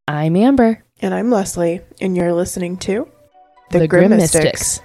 I'm Amber. And I'm Leslie, and you're listening to The Grim Mystics.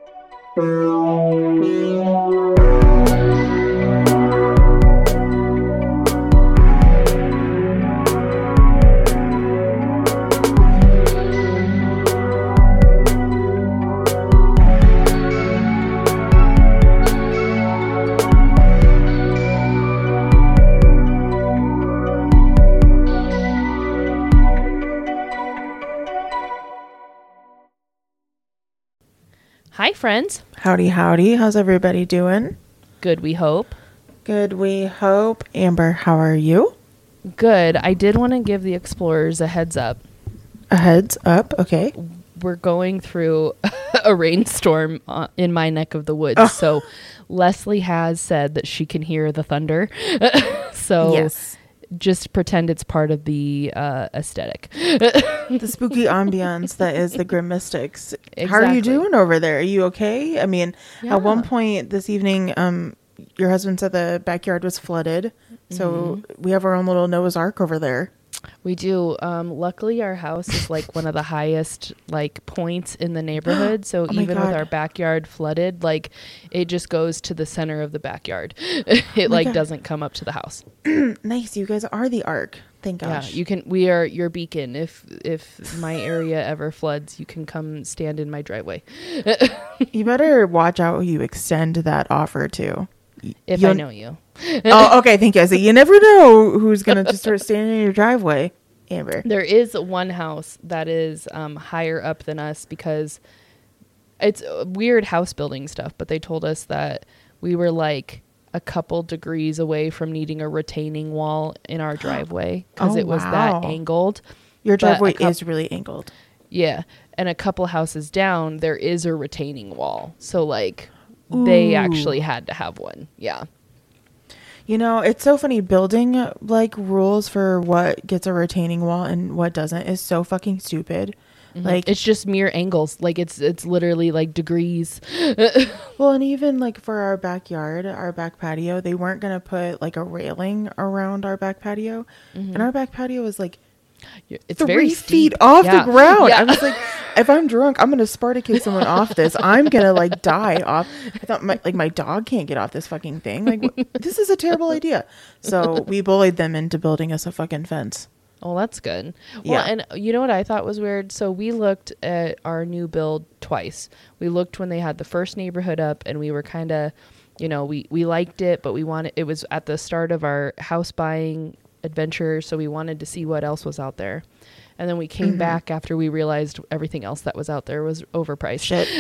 Hi, friends. Howdy, howdy. How's everybody doing? Good, we hope. Good, we hope. Amber, how are you? Good. I did want to give the explorers a heads up. A heads up, okay. We're going through a rainstorm in my neck of the woods. So Leslie has said that she can hear the thunder. So yes. Just pretend it's part of the aesthetic. The spooky ambiance that is the Grim Mystics. Exactly. How are you doing over there? Are you okay? I mean, Yeah. At one point this evening, your husband said the backyard was flooded. So we have our own little Noah's Ark over there. We do. Luckily, our house is like one of the highest like points in the neighborhood. So even with our backyard flooded, like it just goes to the center of the backyard. It doesn't come up to the house. Nice. You guys are the Ark. Thank gosh. Yeah, you can. We are your beacon. If my area ever floods, you can come stand in my driveway. You better watch out who you extend that offer to. If I know you. Oh, okay. Thank you. So you never know who's going to just start standing in your driveway, Amber. There is one house that is higher up than us because it's weird house building stuff, but they told us that we were like a couple degrees away from needing a retaining wall in our driveway because it was that angled. Your driveway is really angled. Yeah. And a couple houses down, there is a retaining wall. So like they actually had to have one. Yeah. You know, it's so funny. Building like rules for what gets a retaining wall and what doesn't is so fucking stupid. Mm-hmm. Like it's just mere angles. Like it's literally like degrees. Well, and even like for our backyard, our back patio, they weren't going to put like a railing around our back patio. And our back patio was like it's 3 very feet steep. off the ground. Yeah. I was like, if I'm drunk, I'm gonna Spartacus someone off this. I'm gonna like die off. I thought my dog can't get off this fucking thing. Like this is a terrible idea. So we bullied them into building us a fucking fence. Oh, that's good. Yeah. Well, and you know what I thought was weird? So we looked at our new build twice. We looked when they had the first neighborhood up, and we were kind of, we liked it, but it was at the start of our house buying adventure, so we wanted to see what else was out there. And then we came back after we realized everything else that was out there was overpriced.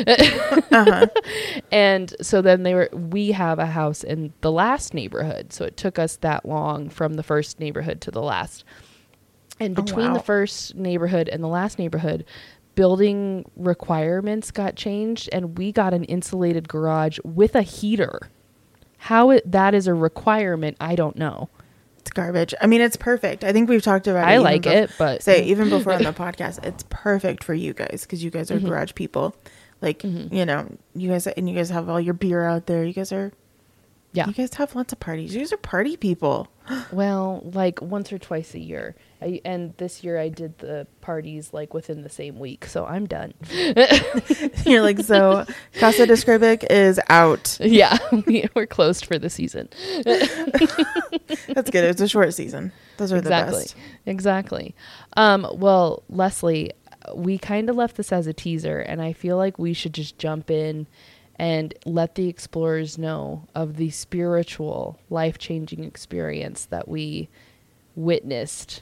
Shit. And so then we have a house in the last neighborhood, so it took us that long from the first neighborhood to the last. And between the first neighborhood and the last neighborhood, building requirements got changed, and we got an insulated garage with a heater. How that is a requirement, I don't know. It's garbage. I mean, it's perfect. I think we've talked about it. I like it, but even before on the podcast, it's perfect for you guys because you guys are garage people. Like, you guys have all your beer out there. You guys have lots of parties. You guys are party people. Well, like once or twice a year. And this year I did the parties like within the same week, so I'm done. You're like, so Casa de Scribic is out. Yeah, we're closed for the season. That's good. It's a short season. Those are the best. Exactly. Well, Leslie, we kind of left this as a teaser, and I feel like we should just jump in and let the explorers know of the spiritual, life-changing experience that we witnessed.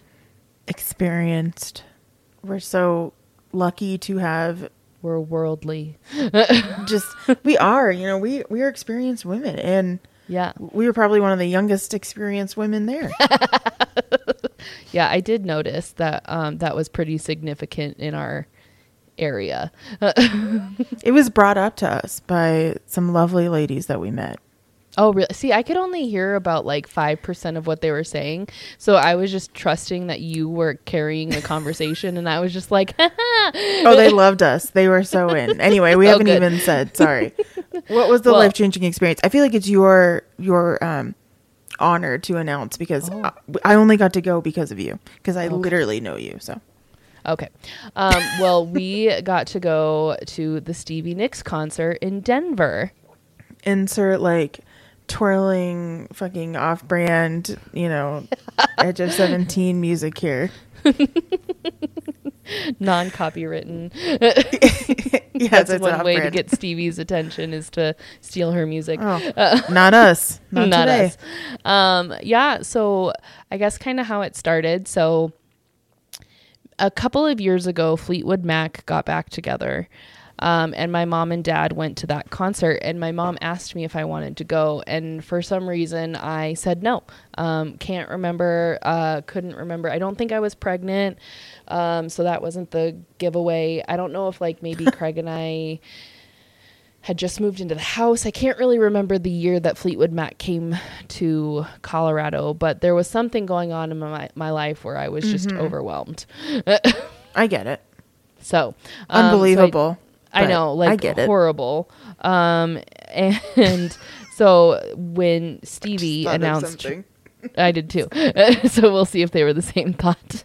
We're so lucky to have. We're worldly. We are, we are experienced women, and yeah, we were probably one of the youngest experienced women there. Yeah, I did notice that that was pretty significant in our area. It was brought up to us by some lovely ladies that we met. Oh, really? See, I could only hear about like 5% of what they were saying. So I was just trusting that you were carrying the conversation, and I was just like, oh, they loved us. They were so in. Anyway, we haven't even said, sorry. What was the life-changing experience? I feel like it's your honor to announce because I only got to go because of you, because I literally know you. So Okay. Well, we got to go to the Stevie Nicks concert in Denver. Insert like twirling fucking off-brand, Edge of 17 music here. Non-copywritten. Yeah, That's one way to get Stevie's attention is to steal her music. Oh, not us. Not today. Us. Yeah, so I guess kind of how it started. So a couple of years ago, Fleetwood Mac got back together. And my mom and dad went to that concert, and my mom asked me if I wanted to go. And for some reason I said no. Can't remember, couldn't remember. I don't think I was pregnant. So that wasn't the giveaway. I don't know if like maybe Craig and I had just moved into the house. I can't really remember the year that Fleetwood Mac came to Colorado, but there was something going on in my life where I was just overwhelmed. I get it. So unbelievable. I know, like, I get horrible. And so when Stevie announced, I did too. So we'll see if they were the same thought.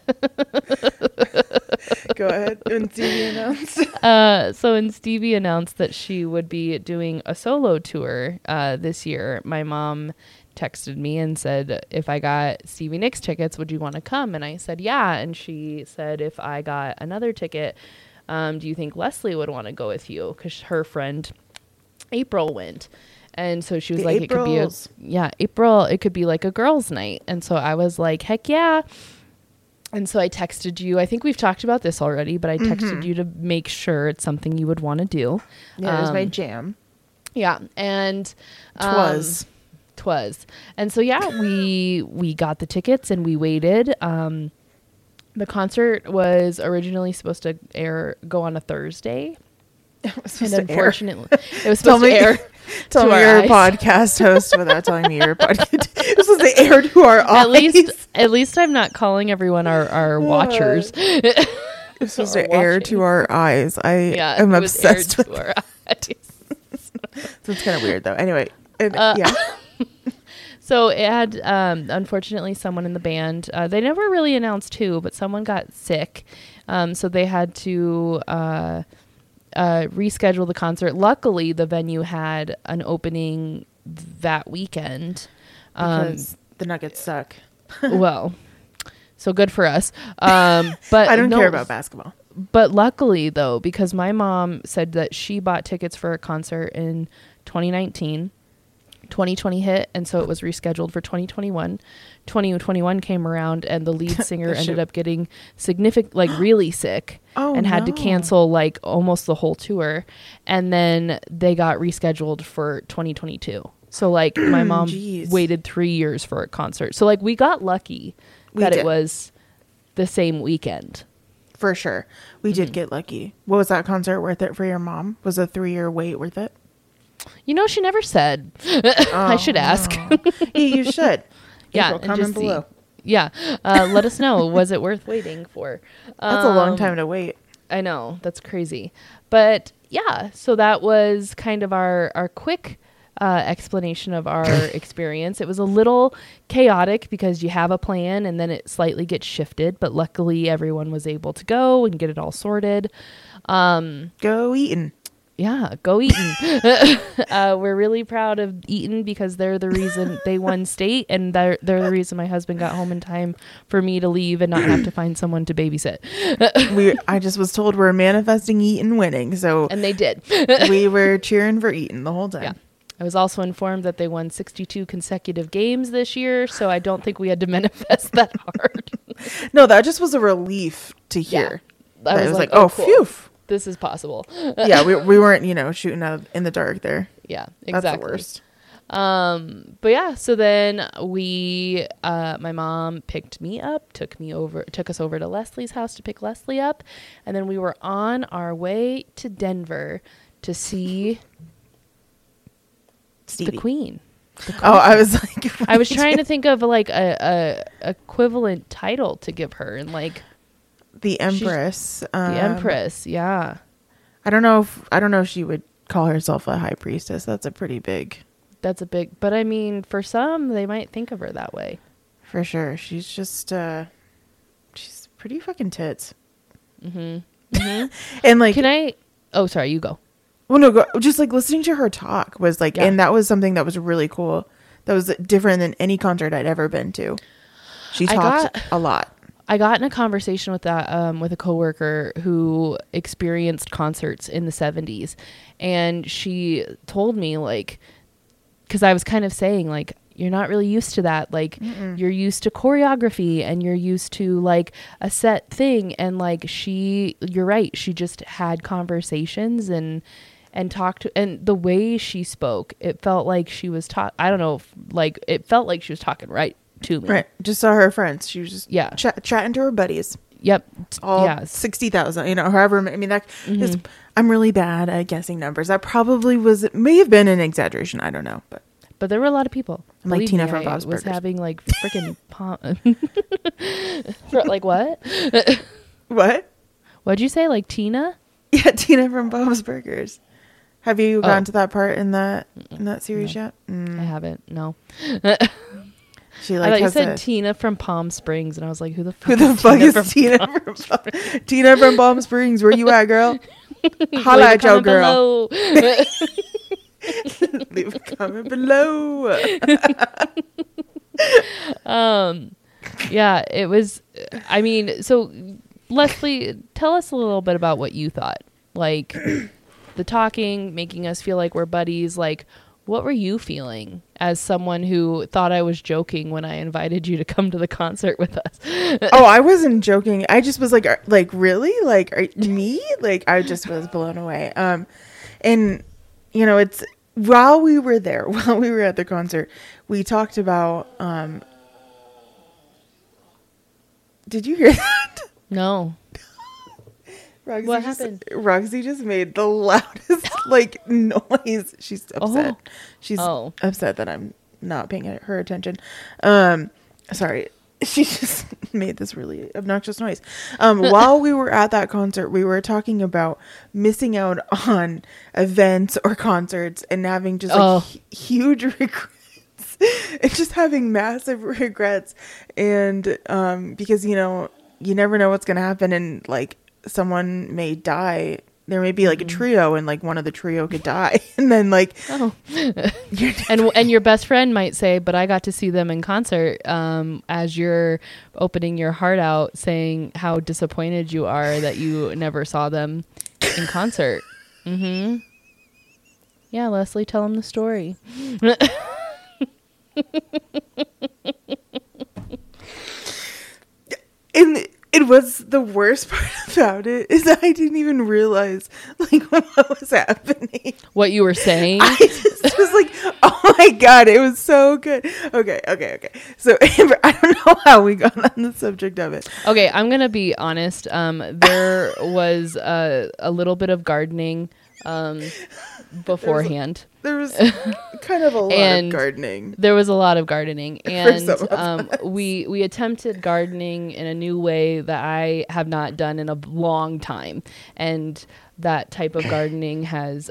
Go ahead. When Stevie announced. So when Stevie announced that she would be doing a solo tour this year, my mom texted me and said, if I got Stevie Nicks tickets, would you want to come? And I said, yeah. And she said, if I got another ticket, do you think Leslie would want to go with you? Because her friend April went. And so she was like, Aprils. April, it could be like a girls' night. And so I was like, heck yeah. And so I texted you. I think we've talked about this already, but I texted you to make sure it's something you would want to do. Yeah, it was my jam. Yeah. And Twas. And so, yeah, we got the tickets and we waited. The concert was originally supposed to go on a Thursday. And unfortunately, it was supposed to air. Tell me you're a podcast host without telling me you're a podcast. This was the air to our eyes. At least I'm not calling everyone our watchers. This was to air to our eyes. I am obsessed with our eyes. So it's kind of weird though. Anyway, yeah. So it had, unfortunately, someone in the band. They never really announced who, but someone got sick. So they had to reschedule the concert. Luckily, the venue had an opening that weekend. Because the Nuggets suck. Well, so good for us. But I don't care about basketball. But luckily, though, because my mom said that she bought tickets for a concert in 2019. 2020 hit, and so it was rescheduled for 2021. 2021 came around, and the lead singer ended up getting really sick, had to cancel like almost the whole tour, and then they got rescheduled for 2022. So like my mom waited 3 years for a concert. So like we got lucky that it was the same weekend. For sure. We did get lucky. What was that concert worth it for your mom? Was a 3-year wait worth it? She never said. I should ask. You should. Yeah. April, comment below. Yeah. Let us know. Was it worth waiting for? That's a long time to wait. I know. That's crazy. But yeah, so that was kind of our quick explanation of our experience. It was a little chaotic because you have a plan and then it slightly gets shifted. But luckily everyone was able to go and get it all sorted. Go Eaton. Yeah, go Eaton. We're really proud of Eaton because they're the reason they won state, and they're the reason my husband got home in time for me to leave and not have to find someone to babysit. I just was told we're manifesting Eaton winning, and they did. We were cheering for Eaton the whole time. Yeah. I was also informed that they won 62 consecutive games this year, so I don't think we had to manifest that hard. No, that just was a relief to hear. Yeah. I was like, oh, cool. phew. This is possible. Yeah, we weren't, shooting out in the dark there. Yeah, exactly. That's the worst. But yeah, so then my mom picked me up, took us over to Leslie's house to pick Leslie up. And then we were on our way to Denver to see Stevie. the Queen. Oh, I was like, I was trying to think of like a equivalent title to give her, and like the Empress. The Empress, yeah. I don't know if she would call herself a high priestess. That's a big, but I mean, for some, they might think of her that way. For sure. She's just, she's pretty fucking tits. And like, Can I? Oh, sorry. You go. well, no, just like listening to her talk was like, Yeah. and that was something that was really cool. That was different than any concert I'd ever been to. She talked a lot. I got in a conversation with with a coworker who experienced concerts in the 70s, and she told me, like, because I was kind of saying, like, you're not really used to that. Like, you're used to choreography and you're used to like a set thing. And like, you're right. She just had conversations and talked to, and the way she spoke, it felt like she was I don't know, like it felt like she was talking right to me. Right. Just saw her friends. She was just Yeah. chatting to her buddies. Yep. All Yeah. 60,000, however, I mean, that is, I'm really bad at guessing numbers. That probably may have been an exaggeration. I don't know, but there were a lot of people. I'm like Believe Tina me, from I Bob's was Burgers. having like freaking like what? What? What'd you say? Like Tina? Yeah, Tina from Bob's Burgers. Have you gotten Oh. to that part in that series yet? I haven't. No. She I like thought you has said a, Tina from Palm Springs, and I was like, who the fuck? who the fuck is Tina Palm from Tina from Palm Springs? Where you at, girl? Holla Leave a at your comment girl. below. Leave a comment below. Yeah, it was. I mean, so Leslie, tell us a little bit about what you thought. Like the talking, making us feel like we're buddies. Like, what were you feeling as someone who thought I was joking when I invited you to come to the concert with us? Oh, I wasn't joking. I just was like really? Like, me? Like, I just was blown away. And it's while we were there, while we were at the concert, we talked about, did you hear that? No. Roxy What happened? Roxy just made the loudest like noise. She's upset. Oh. She's Oh. upset that I'm not paying her attention. Sorry. She just made this really obnoxious noise. While we were at that concert, we were talking about missing out on events or concerts and having just like huge regrets and just having massive regrets. And because, you never know what's going to happen, and like someone may die. There may be like a trio, and like one of the trio could die, and then like and your best friend might say, but I got to see them in concert, as you're opening your heart out, saying how disappointed you are that you never saw them in concert. Yeah, Leslie, tell them the story. And it was the worst part about it is that I didn't even realize like what was happening. What you were saying? I just was like, oh my God, it was so good. Okay. So Amber, I don't know how we got on the subject of it. Okay, I'm going to be honest. There was a little bit of gardening beforehand. There was kind of a lot of gardening. There was a lot of gardening, and some of us. we attempted gardening in a new way that I have not done in a long time, and that type of gardening has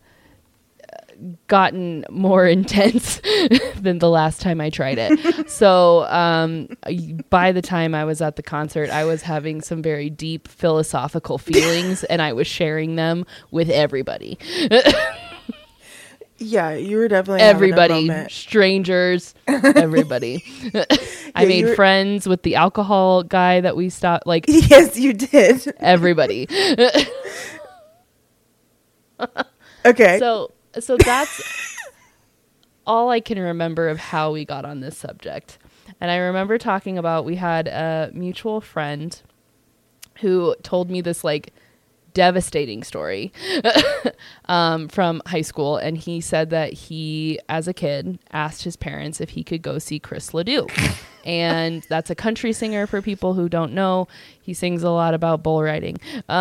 gotten more intense than the last time I tried it. So by the time I was at the concert, I was having some very deep philosophical feelings, and I was sharing them with everybody. Yeah, you were definitely having a Everybody, moment. strangers, everybody. I made friends with the alcohol guy that we stopped. Like, Yes, you did. everybody. Okay. So that's all I can remember of how we got on this subject. And I remember talking about, we had a mutual friend who told me this like devastating story from high school. And he said that he, as a kid, asked his parents if he could go see Chris Ledoux. And that's a country singer for people who don't know. He sings a lot about bull riding.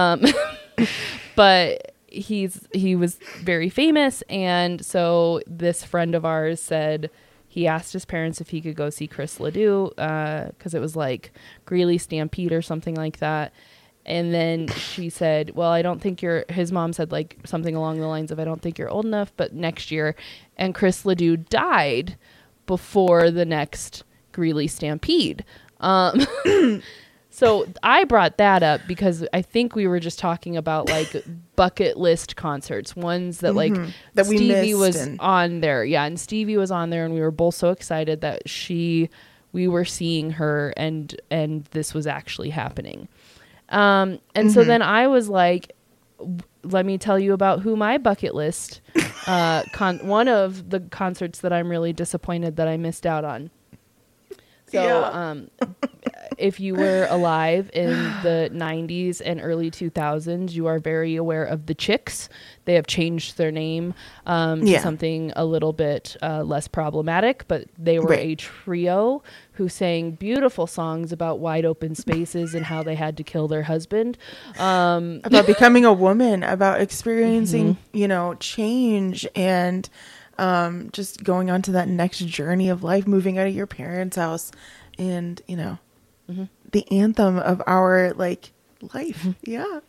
But he was very famous. And so this friend of ours said he asked his parents if he could go see Chris Ledoux, because it was like Greeley Stampede or something like that. And then she said, well, I don't think his mom said like something along the lines of, I don't think you're old enough, but next year. And Chris Ledoux died before the next Greeley Stampede. So I brought that up because I think we were just talking about like bucket list concerts, ones that like that we Stevie missed was on there. Yeah. And Stevie was on there and we were both so excited that we were seeing her and this was actually happening. And so then I was like, let me tell you about who my bucket list, one of the concerts that I'm really disappointed that I missed out on. So, if you were alive in the 90s and early 2000s, you are very aware of the Chicks. They have changed their name to something a little bit less problematic, but they were a trio who sang beautiful songs about wide open spaces and how they had to kill their husband. About becoming a woman, about experiencing, change and just going on to that next journey of life, moving out of your parents' house and, the anthem of our life. Yeah.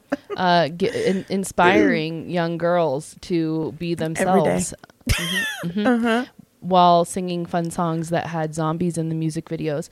Inspiring young girls to be themselves while singing fun songs that had zombies in the music videos.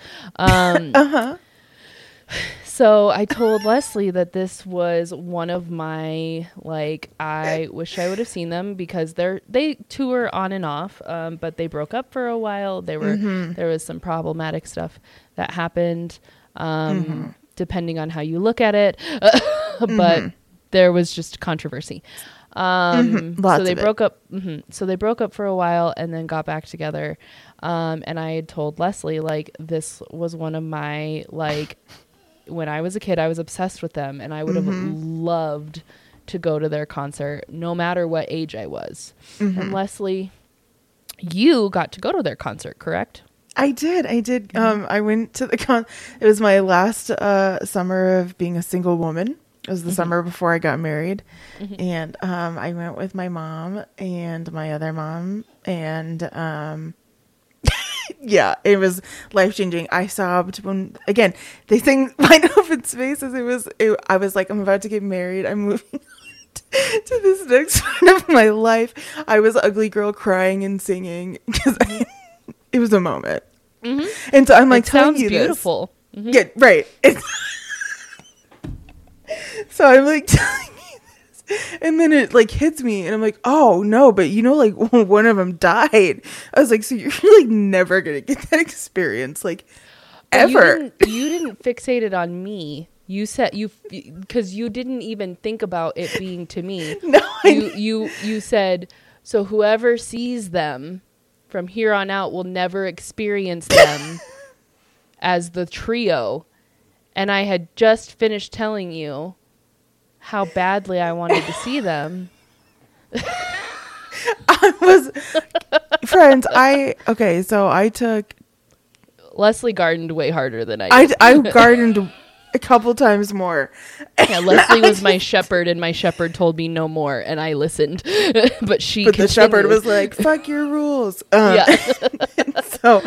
So I told Leslie that this was one of my, I wish I would have seen them because they tour on and off, but they broke up for a while. There was some problematic stuff that happened, depending on how you look at it. But there was just controversy. So they broke up. So they broke up for a while and then got back together. And I had told Leslie, this was one of my, when I was a kid, I was obsessed with them and I would have loved to go to their concert no matter what age I was. And Leslie, you got to go to their concert, correct? I did. I went to it was my last summer of being a single woman. It was the summer before I got married. And I went with my mom and my other mom and yeah, it was life-changing. I sobbed when, again, they sang Wide Open Spaces. I was like, I'm about to get married. I'm moving on to this next part of my life. I was ugly girl crying and singing because it was a moment. And so I'm like, telling you beautiful. This. Yeah, right. So I'm like telling you this. And then it hits me and I'm like, oh no, but one of them died. I was like, so you're never going to get that experience ever. You didn't fixate it on me. You said because you didn't even think about it being to me. No, you said, so whoever sees them from here on out will never experience them as the trio. And I had just finished telling you how badly I wanted to see them. So I took... Leslie gardened way harder than I did. I gardened a couple times more. Yeah, Leslie was my shepherd, and my shepherd told me no more, and I listened. But the shepherd was like, "Fuck your rules." So,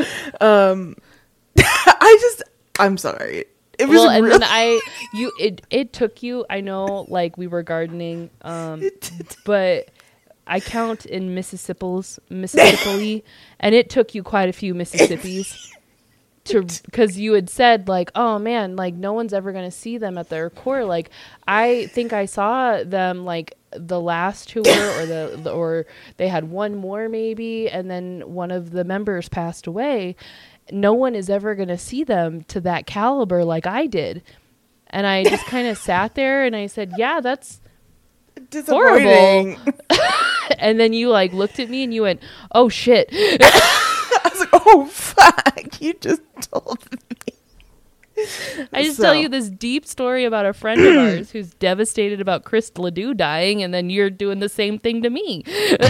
I'm sorry. It was and then it took you. I know, we were gardening, but I count in Mississippi, and it took you quite a few Mississippis. Because you had said oh man, no one's ever gonna see them at their core. I think I saw them the last tour or they had one more maybe, and then one of the members passed away. No one is ever gonna see them to that caliber like I did. And I just kind of sat there and I said, yeah, that's horrible. And then you looked at me and you went, oh shit. I was like, oh fuck, you just told me. I just tell you this deep story about a friend of ours who's devastated about Chris Ledoux dying, and then you're doing the same thing to me.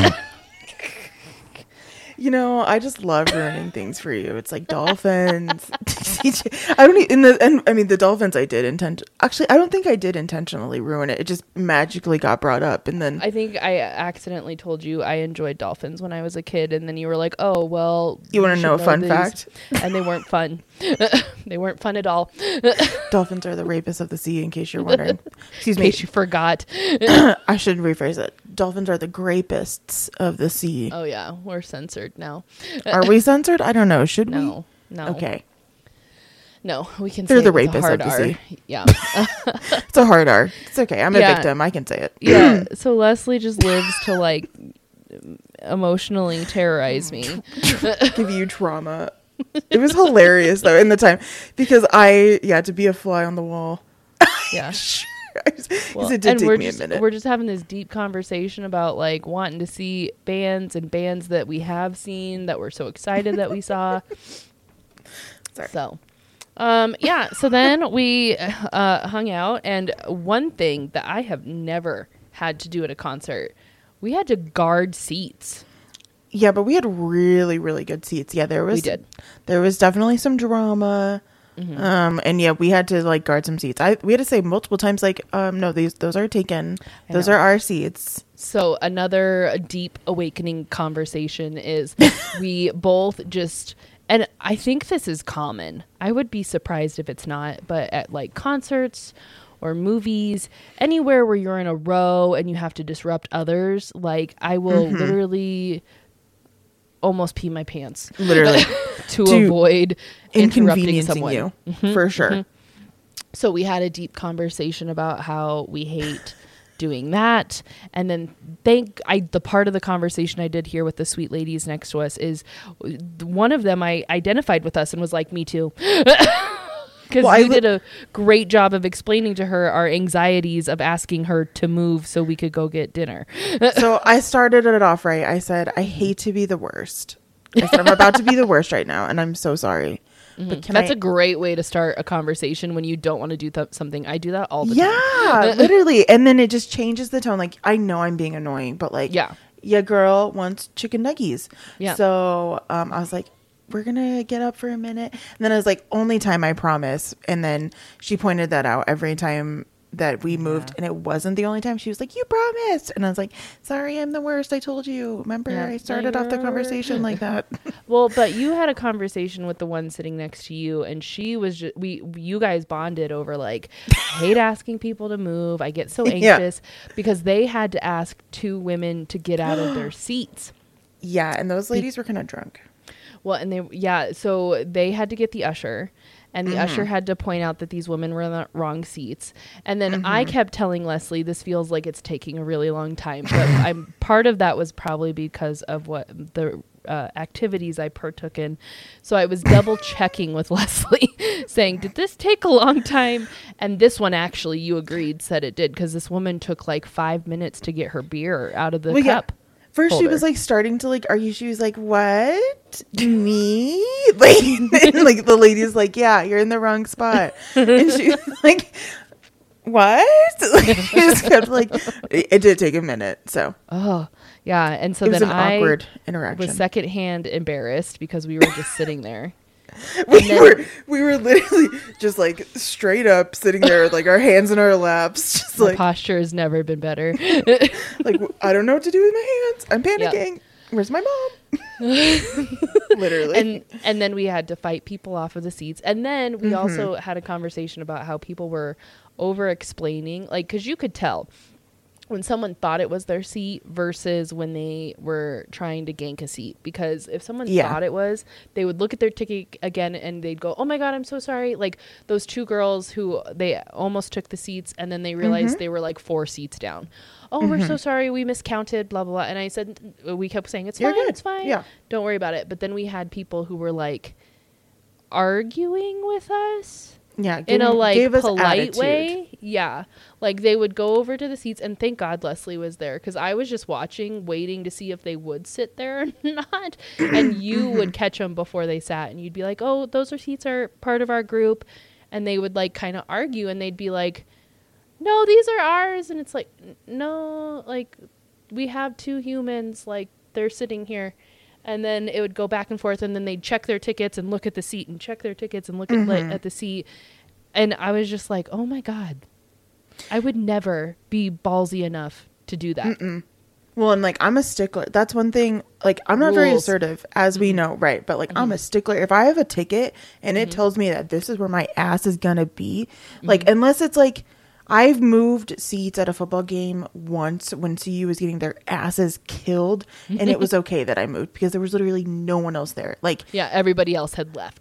I just love ruining things for you. It's like dolphins. The dolphins I did actually, I don't think I did intentionally ruin it. It just magically got brought up. And then I think I accidentally told you I enjoyed dolphins when I was a kid. And then you were like, oh, well. You want to know a fun fact? And they weren't fun. They weren't fun at all. Dolphins are the rapists of the sea, in case you're wondering. Excuse me. In case you forgot. I should rephrase it. Dolphins are the grapists of the sea. Oh, yeah. We're censored now. Are we censored? I don't know. Should we? No. Okay. No, we can They're say the it with a rapists hard of the R. sea. Yeah. It's a hard R. It's okay. I'm a Yeah. victim. I can say it. Yeah. So Leslie just lives to like emotionally terrorize me. Give you trauma. It was hilarious though in the time because to be a fly on the wall. Yeah. Well, it did take me a minute. We're just having this deep conversation about like wanting to see bands that we have seen that we're so excited that we saw. Sorry. So, so then we hung out, and one thing that I have never had to do at a concert, we had to guard seats. Yeah, but we had really, really good seats. Yeah, there was definitely some drama. Mm-hmm. And yeah, we had to like guard some seats. We had to say multiple times, like, no, those are taken. Those are our seats. So another deep awakening conversation is we both just, and I think this is common. I would be surprised if it's not, but at like concerts or movies, anywhere where you're in a row and you have to disrupt others, like I will literally almost pee my pants. Literally. to avoid interrupting someone. You, for sure. Mm-hmm. So we had a deep conversation about how we hate doing that. And then the part of the conversation I did here with the sweet ladies next to us is one of them I identified with us and was like, me too. Because you did a great job of explaining to her our anxieties of asking her to move so we could go get dinner. So I started it off right. I said, I hate to be the worst. I said, I'm about to be the worst right now, and I'm so sorry. Mm-hmm. But that's a great way to start a conversation when you don't want to do something. I do that all the time. Yeah, literally. And then it just changes the tone. Like, I know I'm being annoying, but like, yeah, girl wants chicken nuggies. Yeah. So I was like, we're going to get up for a minute. And then I was like, only time, I promise. And then she pointed that out every time that we moved, and it wasn't the only time. She was like, you promised. And I was like, sorry, I'm the worst. I told you. Remember, I started off the conversation like that. Well, but you had a conversation with the one sitting next to you, and she was just, you guys bonded over like, I hate asking people to move. I get so anxious because they had to ask two women to get out of their seats. Yeah. And those ladies were kind of drunk. Well, and so they had to get the usher. And the usher had to point out that these women were in the wrong seats. And then I kept telling Leslie, this feels like it's taking a really long time. But part of that was probably because of what the activities I partook in. So I was double checking with Leslie saying, did this take a long time? And this one actually, you agreed, said it did. Because this woman took like 5 minutes to get her beer out of the cup. Yeah. First, she was like starting to like argue. She was like, "What? Me?" Like, and, like the lady's like, "Yeah, you're in the wrong spot." And she was like, "What?" Like, she just kept like, it did take a minute. So, yeah, and so it was then an awkward interaction. Was secondhand embarrassed because we were just sitting there. We were literally just like straight up sitting there with like our hands in our laps. Just my posture has never been better. Like, I don't know what to do with my hands. I'm panicking. Yep. Where's my mom? Literally. And then we had to fight people off of the seats. And then we also had a conversation about how people were over explaining, like, because you could tell when someone thought it was their seat versus when they were trying to gank a seat. Because if someone thought it was, they would look at their ticket again and they'd go, oh my God, I'm so sorry. Like those two girls who they almost took the seats and then they realized they were like 4 seats down. Oh, we're so sorry. We miscounted, blah, blah, blah. And I said, we kept saying, it's fine. It's fine. Yeah. Don't worry about it. But then we had people who were like arguing with us. Yeah, in a like polite way. Yeah, like they would go over to the seats, and thank God Leslie was there because I was just watching, waiting to see if they would sit there or not. And you would catch them before they sat, and you'd be like, "Oh, those seats are part of our group," and they would like kind of argue, and they'd be like, "No, these are ours," and it's like, "No, like we have 2 humans, like they're sitting here." And then it would go back and forth, and then they'd check their tickets and look at the seat and check their tickets and look at the seat. And I was just like, oh, my God, I would never be ballsy enough to do that. Well, and like I'm a stickler. That's one thing. Like I'm not very assertive, as we know, right? But like I'm a stickler. If I have a ticket and it tells me that this is where my ass is going to be, like unless it's like I've moved seats at a football game once when CU was getting their asses killed, and it was okay that I moved because there was literally no one else there. Like, yeah, everybody else had left.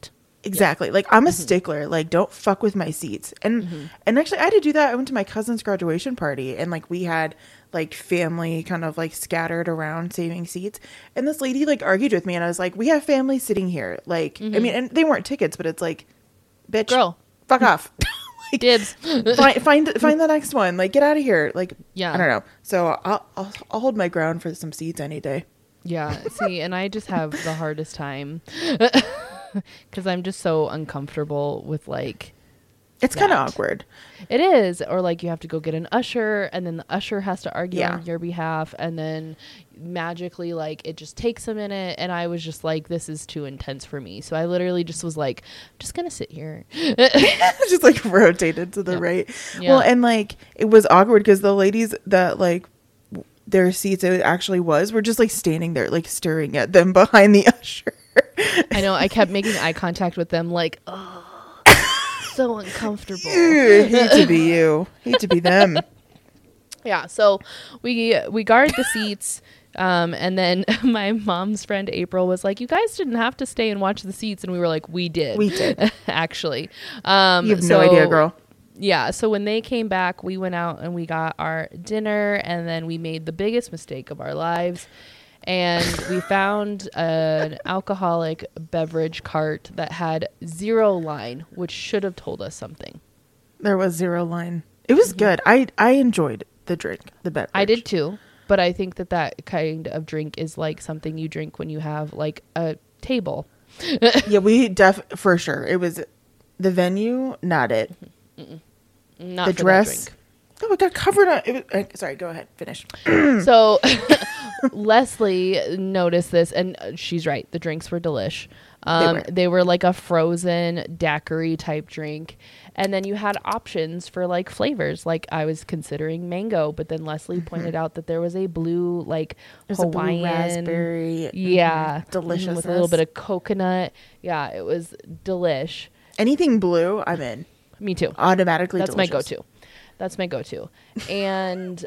Exactly. Like, I'm a stickler. Like, don't fuck with my seats. And actually, I had to do that. I went to my cousin's graduation party, and like we had like family kind of like scattered around saving seats. And this lady like argued with me, and I was like, "We have family sitting here." Like, I mean, and they weren't tickets, but it's like, bitch, Girl, fuck off. Like, dibs. find the next one. Like, get out of here. Like, Yeah. I don't know. So I'll hold my ground for some seats any day. Yeah. See, and I just have the hardest time because I'm just so uncomfortable with like. It's kind of awkward. It is. Or like you have to go get an usher, and then the usher has to argue Yeah. on your behalf, and then magically like it just takes a minute, and I was just like, this is too intense for me. So I literally just was like, I'm just gonna sit here. Just like rotated to the Yeah. right. Yeah. Well, and like it was awkward because the ladies that like their seats it actually was were just like standing there like staring at them behind the usher. I know. I kept making eye contact with them, like, oh, so uncomfortable. Hate to be you. Hate to be them. Yeah, so we guard the seats, and then my mom's friend April was like, "You guys didn't have to stay and watch the seats," and we were like, "We did, We did." actually." You have no idea, girl. Yeah, so when they came back, we went out and we got our dinner, and then we made the biggest mistake of our lives. And we found an alcoholic beverage cart that had 0 line, which should have told us something. There was 0 line. It was good. I enjoyed the drink, the beverage. I did too, but I think that kind of drink is like something you drink when you have like a table. Yeah, we for sure. It was the venue, not it. Not The for dress. that drink. Oh, it got covered on. It was, sorry, go ahead. Finish. So Leslie noticed this, and she's right. The drinks were delish. They were like a frozen daiquiri type drink. And then you had options for like flavors. Like I was considering mango, but then Leslie pointed out that there was a blue, like There's Hawaiian a blue raspberry. Yeah. Delicious. With a little bit of coconut. Yeah, it was delish. Anything blue, I'm in. Me too. Automatically That's delicious. my go-to. That's my go-to. And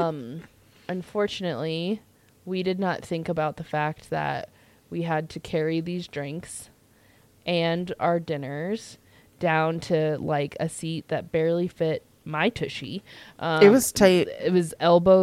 unfortunately, we did not think about the fact that we had to carry these drinks and our dinners down to like a seat that barely fit my tushy. It was tight. It was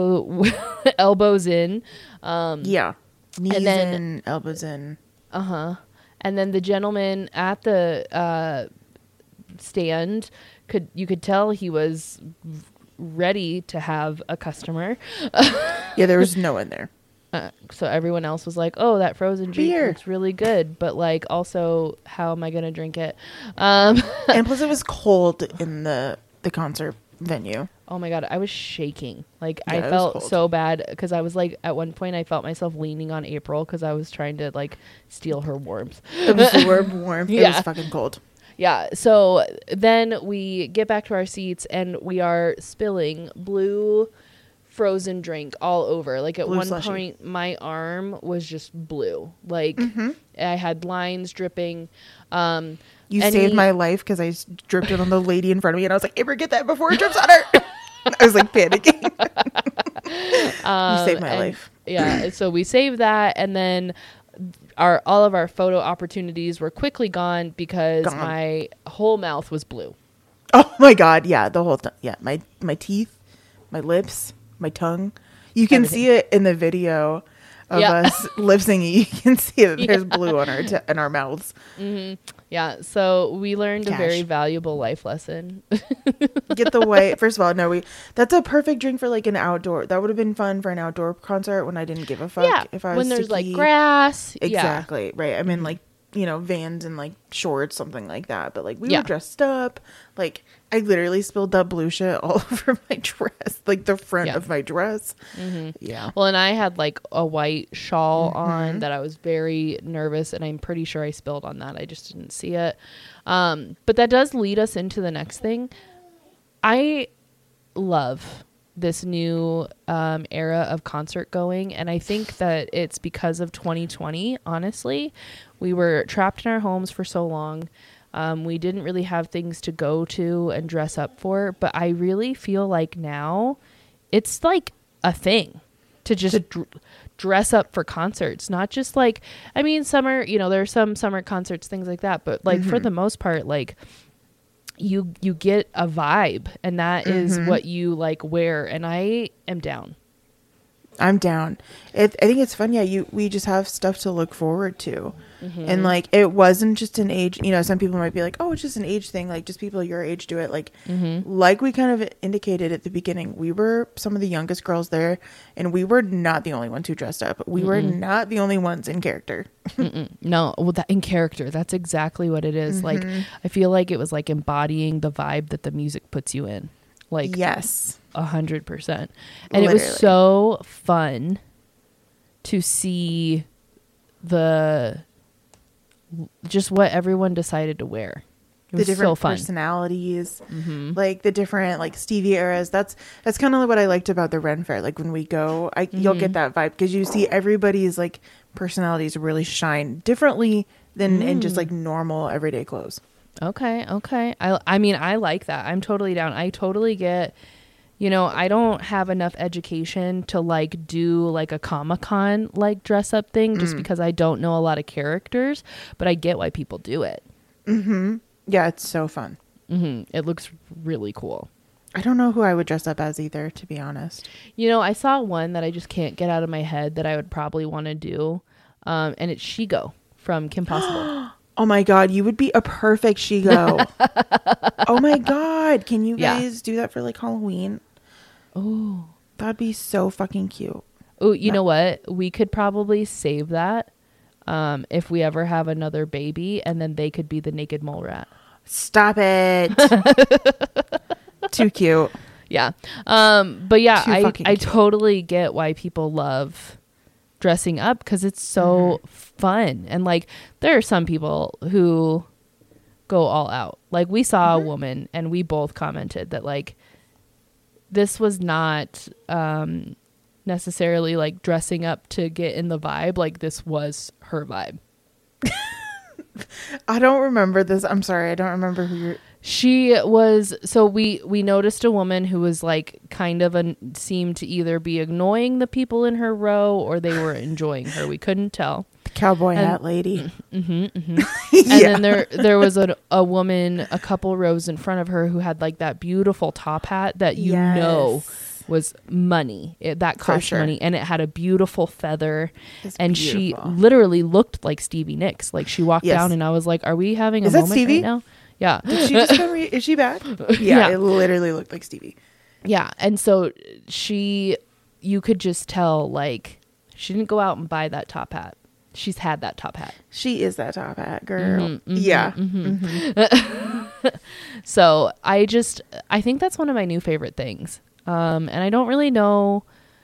elbows in. Yeah. Knees and then- in, elbows in. And then the gentleman at the stand you could tell he was ready to have a customer. Yeah, there was no one there. So everyone else was like, "Oh, that frozen drink Beer. looks really good," but like, also, how am I gonna drink it? And plus, it was cold in the concert venue. Oh my god, I was shaking. Like Yeah, I it was felt cold. so bad because I was like, at one point, I felt myself leaning on April because I was trying to like steal her warmth. It was warm. It Yeah. was fucking cold. Yeah. So then we get back to our seats and we are spilling blue frozen drink all over. Like at Blue one slushy. point, my arm was just blue. Like I had lines dripping. You saved my life because I dripped it on the lady in front of me, and I was like, "Amber, get that before it drips on her." I was like panicking. You saved my life. Yeah. So we saved that, and then all of our photo opportunities were quickly gone because my whole mouth was blue. Oh my god, yeah, the whole time. Yeah, my teeth, my lips, my tongue. You can Everything. see it in the video of Yeah. us lip syncing. You can see that there's blue on our in our mouths. Yeah. So we learned a Cash. very valuable life lesson. Get the white. First of all, no, that's a perfect drink for like an outdoor. That would have been fun for an outdoor concert when I didn't give a fuck. Yeah. If I was When there's sticky. like grass. Yeah. Exactly. Right. I mean, like, Vans and like shorts, something like that. But like we Yeah. were dressed up. Like I literally spilled that blue shit all over my dress, like the front Yeah. of my dress. Yeah. Well, and I had like a white shawl on that I was very nervous, and I'm pretty sure I spilled on that. I just didn't see it. But that does lead us into the next thing. I love this new era of concert going, and I think that it's because of 2020. Honestly, we were trapped in our homes for so long. We didn't really have things to go to and dress up for, but I really feel like now it's like a thing to just dress up for concerts, not just like, I mean, summer, you know, there are some summer concerts, things like that, but like for the most part, like you get a vibe, and that is what you like wear, and I am down. I'm down. I think it's fun. Yeah, we just have stuff to look forward to. And like, it wasn't just an age, you know, some people might be like, oh, it's just an age thing. Like, just people your age do it. Like, like we kind of indicated at the beginning, we were some of the youngest girls there, and we were not the only ones who dressed up. We were not the only ones in character. No, well, that in character, that's exactly what it is. Like, I feel like it was like embodying the vibe that the music puts you in. Like, yes, 100%. And it was so fun to see just what everyone decided to wear. It was the different so fun. Personalities, like the different like Stevie eras. That's kind of what I liked about the Ren Fair. Like when we go, you'll get that vibe because you see everybody's like personalities really shine differently than in just like normal everyday clothes. Okay. I mean, I like that. I'm totally down. I totally get, you know, I don't have enough education to like do like a Comic-Con like dress up thing just because I don't know a lot of characters, but I get why people do it. Yeah, it's so fun. It looks really cool. I don't know who I would dress up as either, to be honest. You know, I saw one that I just can't get out of my head that I would probably want to do. And it's Shigo from Kim Possible. Oh my God, you would be a perfect Shigo. Oh my God. Can you guys do that for like Halloween? Oh, that'd be so fucking cute. Oh, you know what? We could probably save that if we ever have another baby, and then they could be the naked mole rat. Stop it. Too cute. Yeah. But yeah, I cute. totally get why people love dressing up because it's so fun. And like, there are some people who go all out. Like, we saw a woman and we both commented that like, this was not necessarily like dressing up to get in the vibe. Like, this was her vibe. I don't remember this. I'm sorry. I don't remember who you're. She was, so we noticed a woman who was like kind of seemed to either be annoying the people in her row or they were enjoying her. We couldn't tell. The cowboy hat lady. And then there was a woman a couple rows in front of her who had like that beautiful top hat that you know was money. That cost money, and it had a beautiful feather. And she literally looked like Stevie Nicks. Like, she walked down and I was like, are we having a moment right now? Yeah. Did she just come is she back? Yeah, it literally looked like Stevie. Yeah. And so you could just tell, like, she didn't go out and buy that top hat. She's had that top hat. She is that top hat girl. So I think that's one of my new favorite things. And I don't really know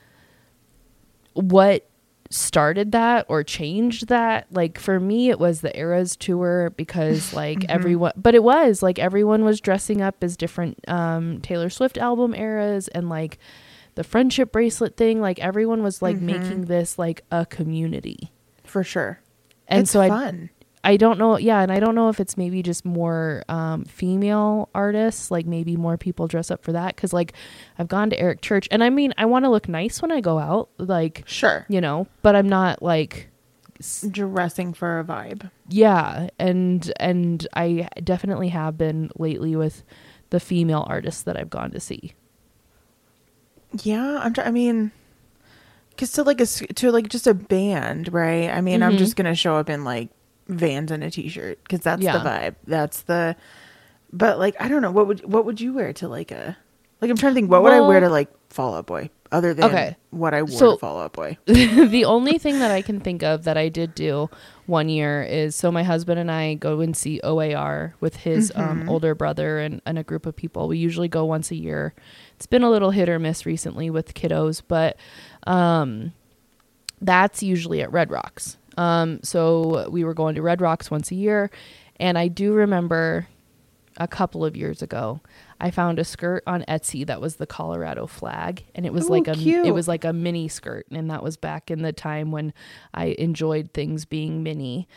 what started that or changed that. Like, for me, it was the Eras tour because like everyone was dressing up as different Taylor Swift album eras, and like the friendship bracelet thing, like everyone was like making this like a community for sure. And it's so fun. I don't know. Yeah. And I don't know if it's maybe just more female artists, like maybe more people dress up for that. Cause like I've gone to Eric Church, and I mean, I want to look nice when I go out, like, sure, you know, but I'm not like dressing for a vibe. Yeah. And I definitely have been lately with the female artists that I've gone to see. Yeah. I mean, cause to just a band, right? I mean, I'm just going to show up in like Vans and a t-shirt because that's the vibe. But like, I don't know, what would you wear to like I'm trying to think, what would I wear to like Fall Out Boy other than what I wore to Fall Out Boy? The only thing that I can think of that I did do one year is, so my husband and I go and see OAR with his older brother and a group of people. We usually go once a year. It's been a little hit or miss recently with kiddos, but that's usually at Red Rocks. So we were going to Red Rocks once a year, and I do remember a couple of years ago, I found a skirt on Etsy that was the Colorado flag, and it was it was like a mini skirt, and that was back in the time when I enjoyed things being mini.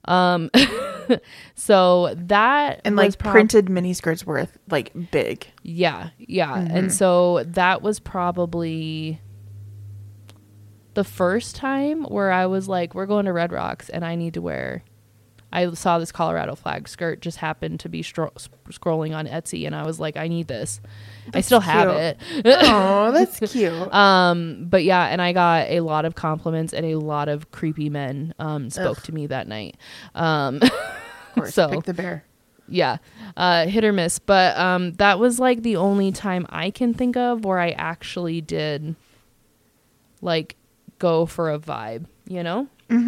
So that, and like printed mini skirts were like big. Yeah. And so that was probably the first time where I was like, we're going to Red Rocks and I need to wear, I saw this Colorado flag skirt, just happened to be scrolling on Etsy, and I was like, I need this. I still have it. Oh, that's cute. But yeah, and I got a lot of compliments, and a lot of creepy men spoke to me that night. Of course, so pick the bear. yeah, hit or miss. But that was like the only time I can think of where I actually did like go for a vibe, you know?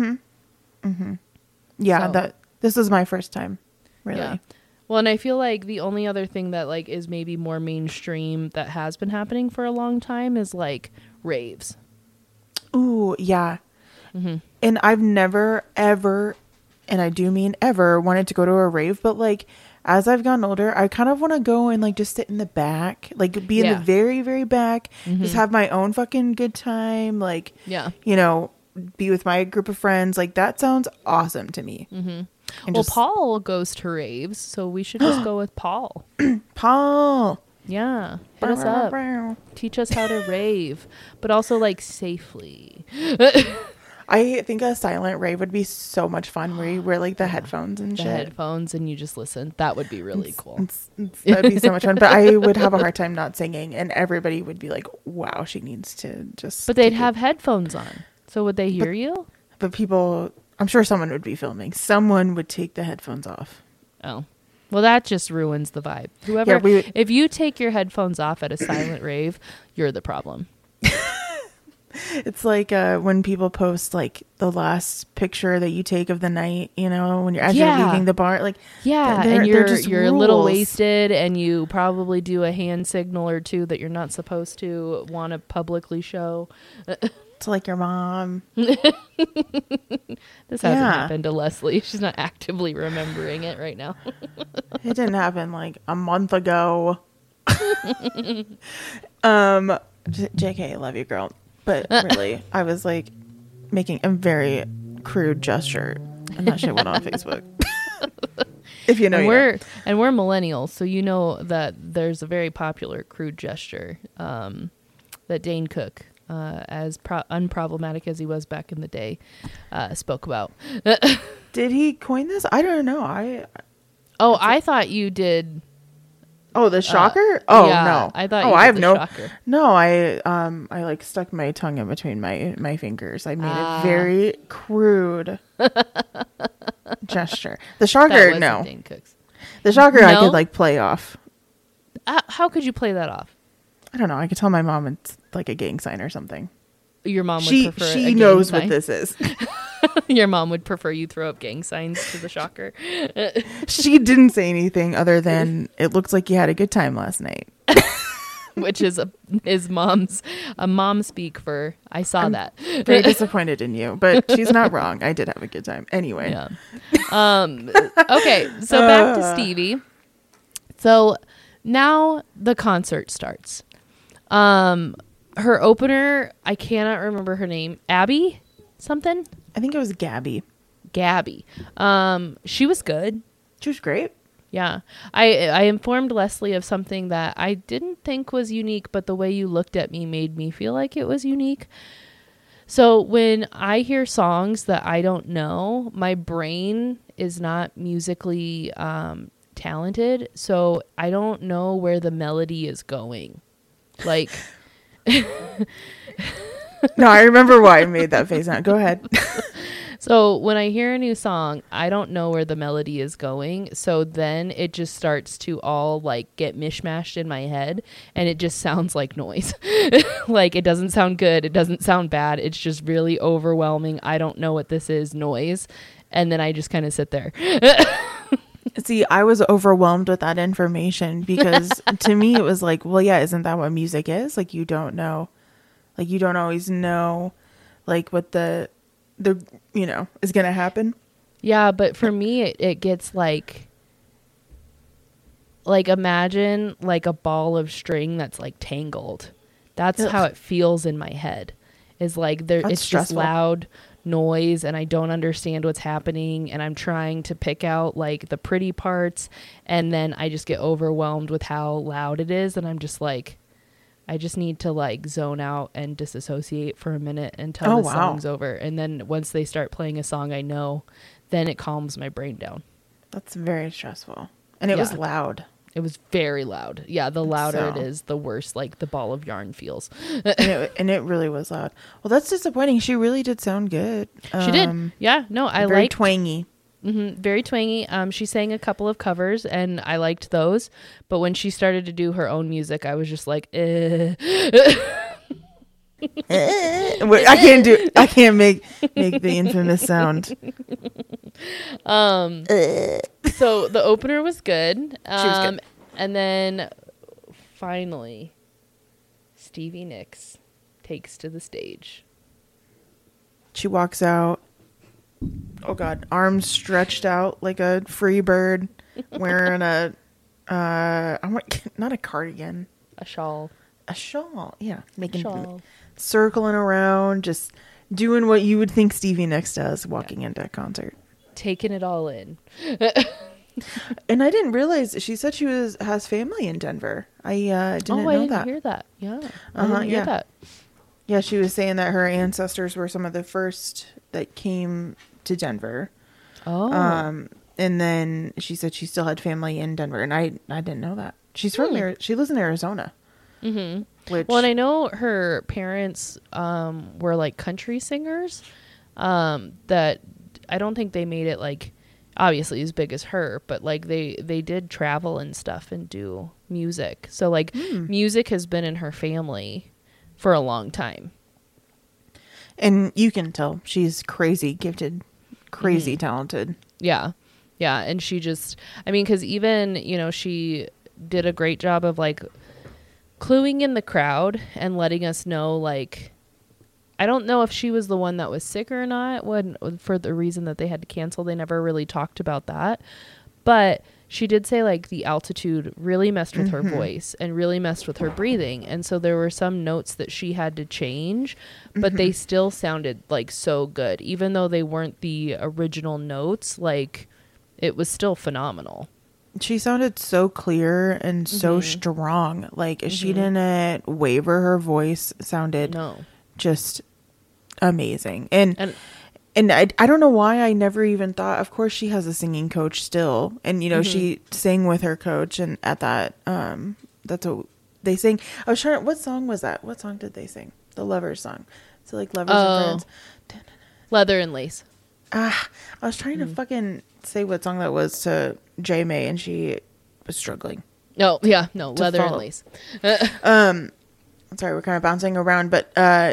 Yeah, So. this was my first time, really. Yeah. Well, and I feel like the only other thing that like is maybe more mainstream that has been happening for a long time is like raves. Ooh, yeah. And I've never, ever, and I do mean ever, wanted to go to a rave, but like as I've gotten older, I kind of want to go and like just sit in the back, like be in the very, very back, just have my own fucking good time, like, you know, be with my group of friends. Like that sounds awesome to me. Well, Paul goes to raves, so we should just go with Paul. Paul. Yeah. Hit us up. Teach us how to rave, but also like safely. I think a silent rave would be so much fun where you wear like the headphones and shit. Headphones and you just listen. That would be really cool. That'd be so much fun. But I would have a hard time not singing, and everybody would be like, wow, she needs to just. But they'd have headphones on. So would they hear you? But people, I'm sure someone would be filming. Someone would take the headphones off. Oh. Well, that just ruins the vibe. Whoever, if you take your headphones off at a silent rave, you're the problem. It's like when people post like the last picture that you take of the night, you know, when you're as you're leaving the bar, like and you're a little wasted, and you probably do a hand signal or two that you're not supposed to want to publicly show. To like your mom. This hasn't happened to Leslie. She's not actively remembering it right now. It didn't happen like a month ago. JK, I love you, girl. But really, I was like making a very crude gesture, and that shit went on Facebook. If you know, and we're millennials, so you know that there's a very popular crude gesture that Dane Cook, as unproblematic as he was back in the day, spoke about. Did he coin this? I don't know. I thought you did. Oh, the shocker? Oh, yeah, no. I thought. I have no. Shocker. No, I like stuck my tongue in between my fingers. I made a very crude gesture. The shocker, no. Dane Cook's. The shocker, no? I could like play off. How could you play that off? I don't know. I could tell my mom it's like a gang sign or something. Your mom would prefer. She knows what this is. Your mom would prefer you throw up gang signs to the shocker. She didn't say anything other than it looks like you had a good time last night. Which is a mom speak for I saw that. Very disappointed in you, but she's not wrong. I did have a good time. Anyway. Yeah. Okay, so back to Stevie. So now the concert starts. Her opener, I cannot remember her name. Abby something? I think it was Gabby. She was good. She was great. Yeah. I informed Leslie of something that I didn't think was unique, but the way you looked at me made me feel like it was unique. So when I hear songs that I don't know, my brain is not musically talented, so I don't know where the melody is going. Like... No, I remember why I made that face. Now, go ahead. So when I hear a new song, I don't know where the melody is going. So then it just starts to all like get mishmashed in my head, and it just sounds like noise. Like it doesn't sound good. It doesn't sound bad. It's just really overwhelming. I don't know what this is, noise. And then I just kind of sit there. See, I was overwhelmed with that information because to me it was like, well, yeah, isn't that what music is? Like you don't know, like you don't always know like what the you know is going to happen. Yeah, but for me it gets like imagine like a ball of string that's like tangled. That's how it feels in my head. Is like it's stressful. Just loud noise, and I don't understand what's happening, and I'm trying to pick out like the pretty parts, and then I just get overwhelmed with how loud it is, and I'm just like, I just need to like zone out and disassociate for a minute until the song's over. And then once they start playing a song I know, then it calms my brain down. That's very stressful. And it was loud. It was very loud. Yeah, the louder it is, the worse like the ball of yarn feels. and it really was loud. Well, that's disappointing. She really did sound good. She did. Yeah, no, I liked. Very twangy. Very twangy. She sang a couple of covers and I liked those. But when she started to do her own music, I was just like, I can't make the infamous sound. So the opener was good. She was good. And then finally, Stevie Nicks takes to the stage. She walks out. Oh God, arms stretched out like a free bird, wearing not a cardigan, a shawl, yeah, circling around, just doing what you would think Stevie Nicks does, walking into a concert, taking it all in. And I didn't realize she said she has family in Denver. I didn't know that. Hear that. Yeah, I didn't hear that. Yeah, she was saying that her ancestors were some of the first that came to Denver. Oh. And then she said she still had family in Denver, and I didn't know that. She's from there. She lives in Arizona. Mm-hmm. Well, and I know her parents were like country singers. That I don't think they made it like obviously as big as her, but like they did travel and stuff and do music. So like music has been in her family for a long time. And you can tell she's crazy gifted, crazy talented. Yeah. Yeah. And she just, I mean, because even, you know, she did a great job of like cluing in the crowd and letting us know, like, I don't know if she was the one that was sick or not for the reason that they had to cancel. They never really talked about that. But she did say like the altitude really messed with her voice and really messed with her breathing. And so there were some notes that she had to change, but they still sounded like so good. Even though they weren't the original notes, like it was still phenomenal. She sounded so clear and so strong. Like she didn't waver. Her voice sounded just amazing. And I don't know why I never even thought, of course she has a singing coach still. And, you know, she sang with her coach and at that, that's what they sang. I was trying to, what song was that? What song did they sing? The Lovers song. So like Lovers and Friends. Leather and Lace. I was trying to fucking say what song that was to J May and she was struggling. No, yeah, no, Leather and Lace. I'm sorry, we're kind of bouncing around, but,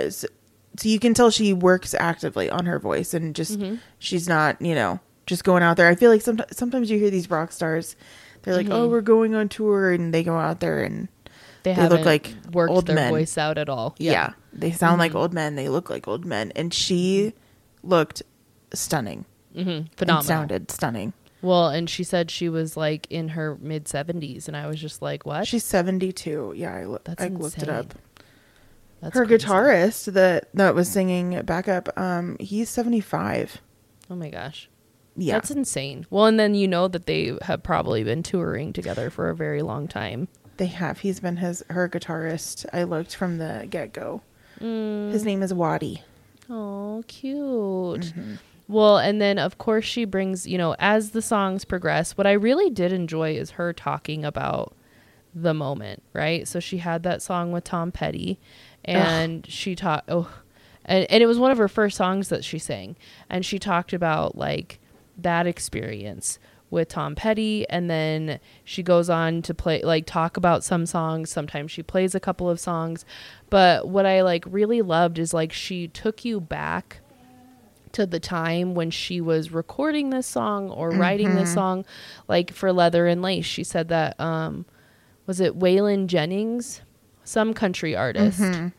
so you can tell she works actively on her voice and just she's not, you know, just going out there. I feel like sometimes you hear these rock stars, they're like, oh, we're going on tour, and they go out there and they look like worked old their men. Voice out at all. Yeah, they sound like old men. They look like old men, and she looked stunning. Phenomenal. And sounded stunning. Well, and she said she was like in her mid-70s, and I was just like, what? She's 72. Yeah, I looked it up. That's her crazy. guitarist that was singing backup, he's 75. Oh my gosh. Yeah. That's insane. Well, and then you know that they have probably been touring together for a very long time. They have. He's been her guitarist. I looked from the get-go. His name is Waddy. Oh, cute. Well, and then of course she brings, you know, as the songs progress, what I really did enjoy is her talking about the moment, right? So she had that song with Tom Petty. And she talked, and it was one of her first songs that she sang. And she talked about like that experience with Tom Petty. And then she goes on to talk about some songs. Sometimes she plays a couple of songs. But what I like really loved is like she took you back to the time when she was recording this song or writing this song. Like for Leather and Lace, she said that, was it Waylon Jennings? Some country artist.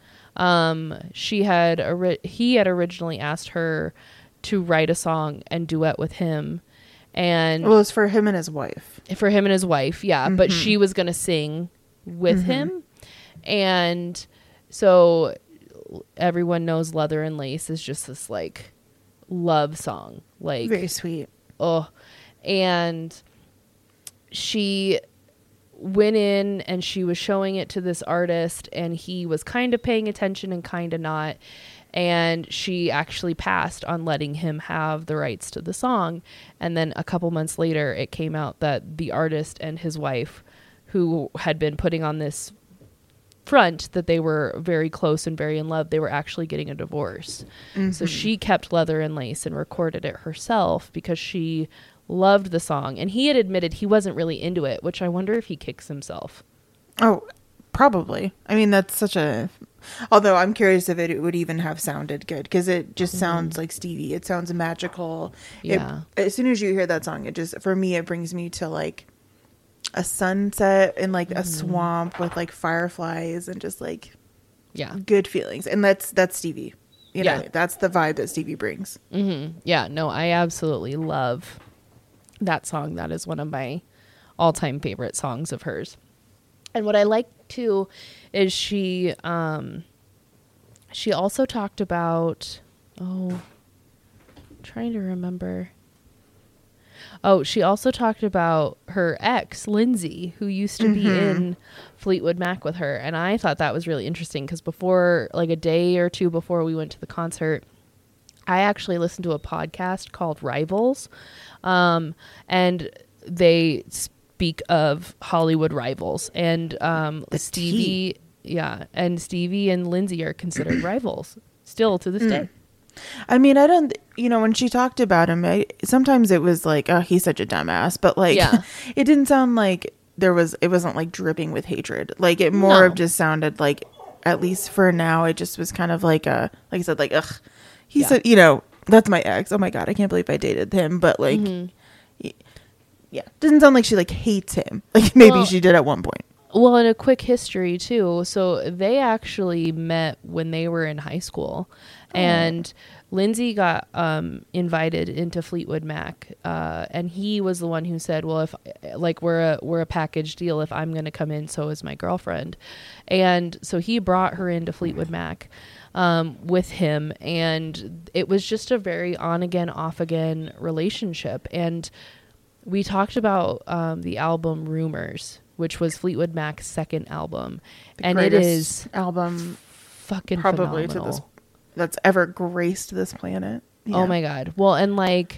He had originally asked her to write a song and duet with him, and well, it's for him and his wife. Yeah, but she was gonna sing with him, and so everyone knows Leather and Lace is just this like love song, like very sweet. And she went in and she was showing it to this artist, and he was kind of paying attention and kind of not. And she actually passed on letting him have the rights to the song. And then a couple months later, it came out that the artist and his wife, who had been putting on this front that they were very close and very in love, they were actually getting a divorce. Mm-hmm. So she kept Leather and Lace and recorded it herself because she loved the song. And he had admitted he wasn't really into it, which I wonder if he kicks himself. Oh, probably. I mean, that's such a... Although I'm curious if it would even have sounded good, because it just sounds like Stevie. It sounds magical. Yeah. As soon as you hear that song, it just, for me, it brings me to like a sunset in like a swamp with like fireflies and just like good feelings. And that's Stevie. You know, that's the vibe that Stevie brings. Mm-hmm. Yeah, no, I absolutely love that song. That is one of my all-time favorite songs of hers. And what I like too is she also talked about, trying to remember. Oh, she also talked about her ex, Lindsay, who used to be in Fleetwood Mac with her. And I thought that was really interesting because before, like a day or two before we went to the concert, I actually listened to a podcast called Rivals. And they speak of Hollywood rivals, and Stevie and Lindsay are considered rivals still to this day. I mean, I don't, when she talked about him, sometimes it was like, oh, he's such a dumbass, but like, it didn't sound like it wasn't like dripping with hatred. Like it more of just sounded like, at least for now, it just was kind of like like I said, like, ugh, he said, that's my ex. Oh my God, I can't believe I dated him. But like, doesn't sound like she like hates him. Like maybe she did at one point. Well, in a quick history too. So they actually met when they were in high school, and Lindsay got invited into Fleetwood Mac, and he was the one who said, "Well, if like we're a package deal, if I'm going to come in, so is my girlfriend," and so he brought her into Fleetwood Mac with him, and it was just a very on again, off again relationship. And we talked about the album Rumors, which was Fleetwood Mac's second album. And it is album fucking probably phenomenal. That's ever graced this planet. Yeah. Oh my God. Well, and like,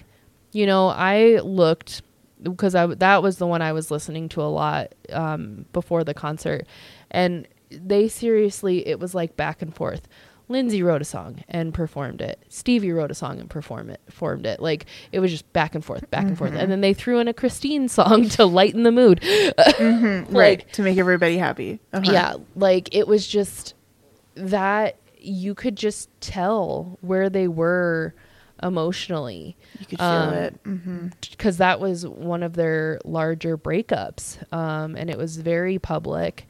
I looked, because that was the one I was listening to a lot before the concert. And they seriously, it was like back and forth. Lindsay wrote a song and performed it. Stevie wrote a song and performed it. Like it was just back and forth. And then they threw in a Christine song to lighten the mood. Right. To make everybody happy. Yeah. Like it was just that you could just tell where they were emotionally. You could feel it. Because that was one of their larger breakups. And it was very public.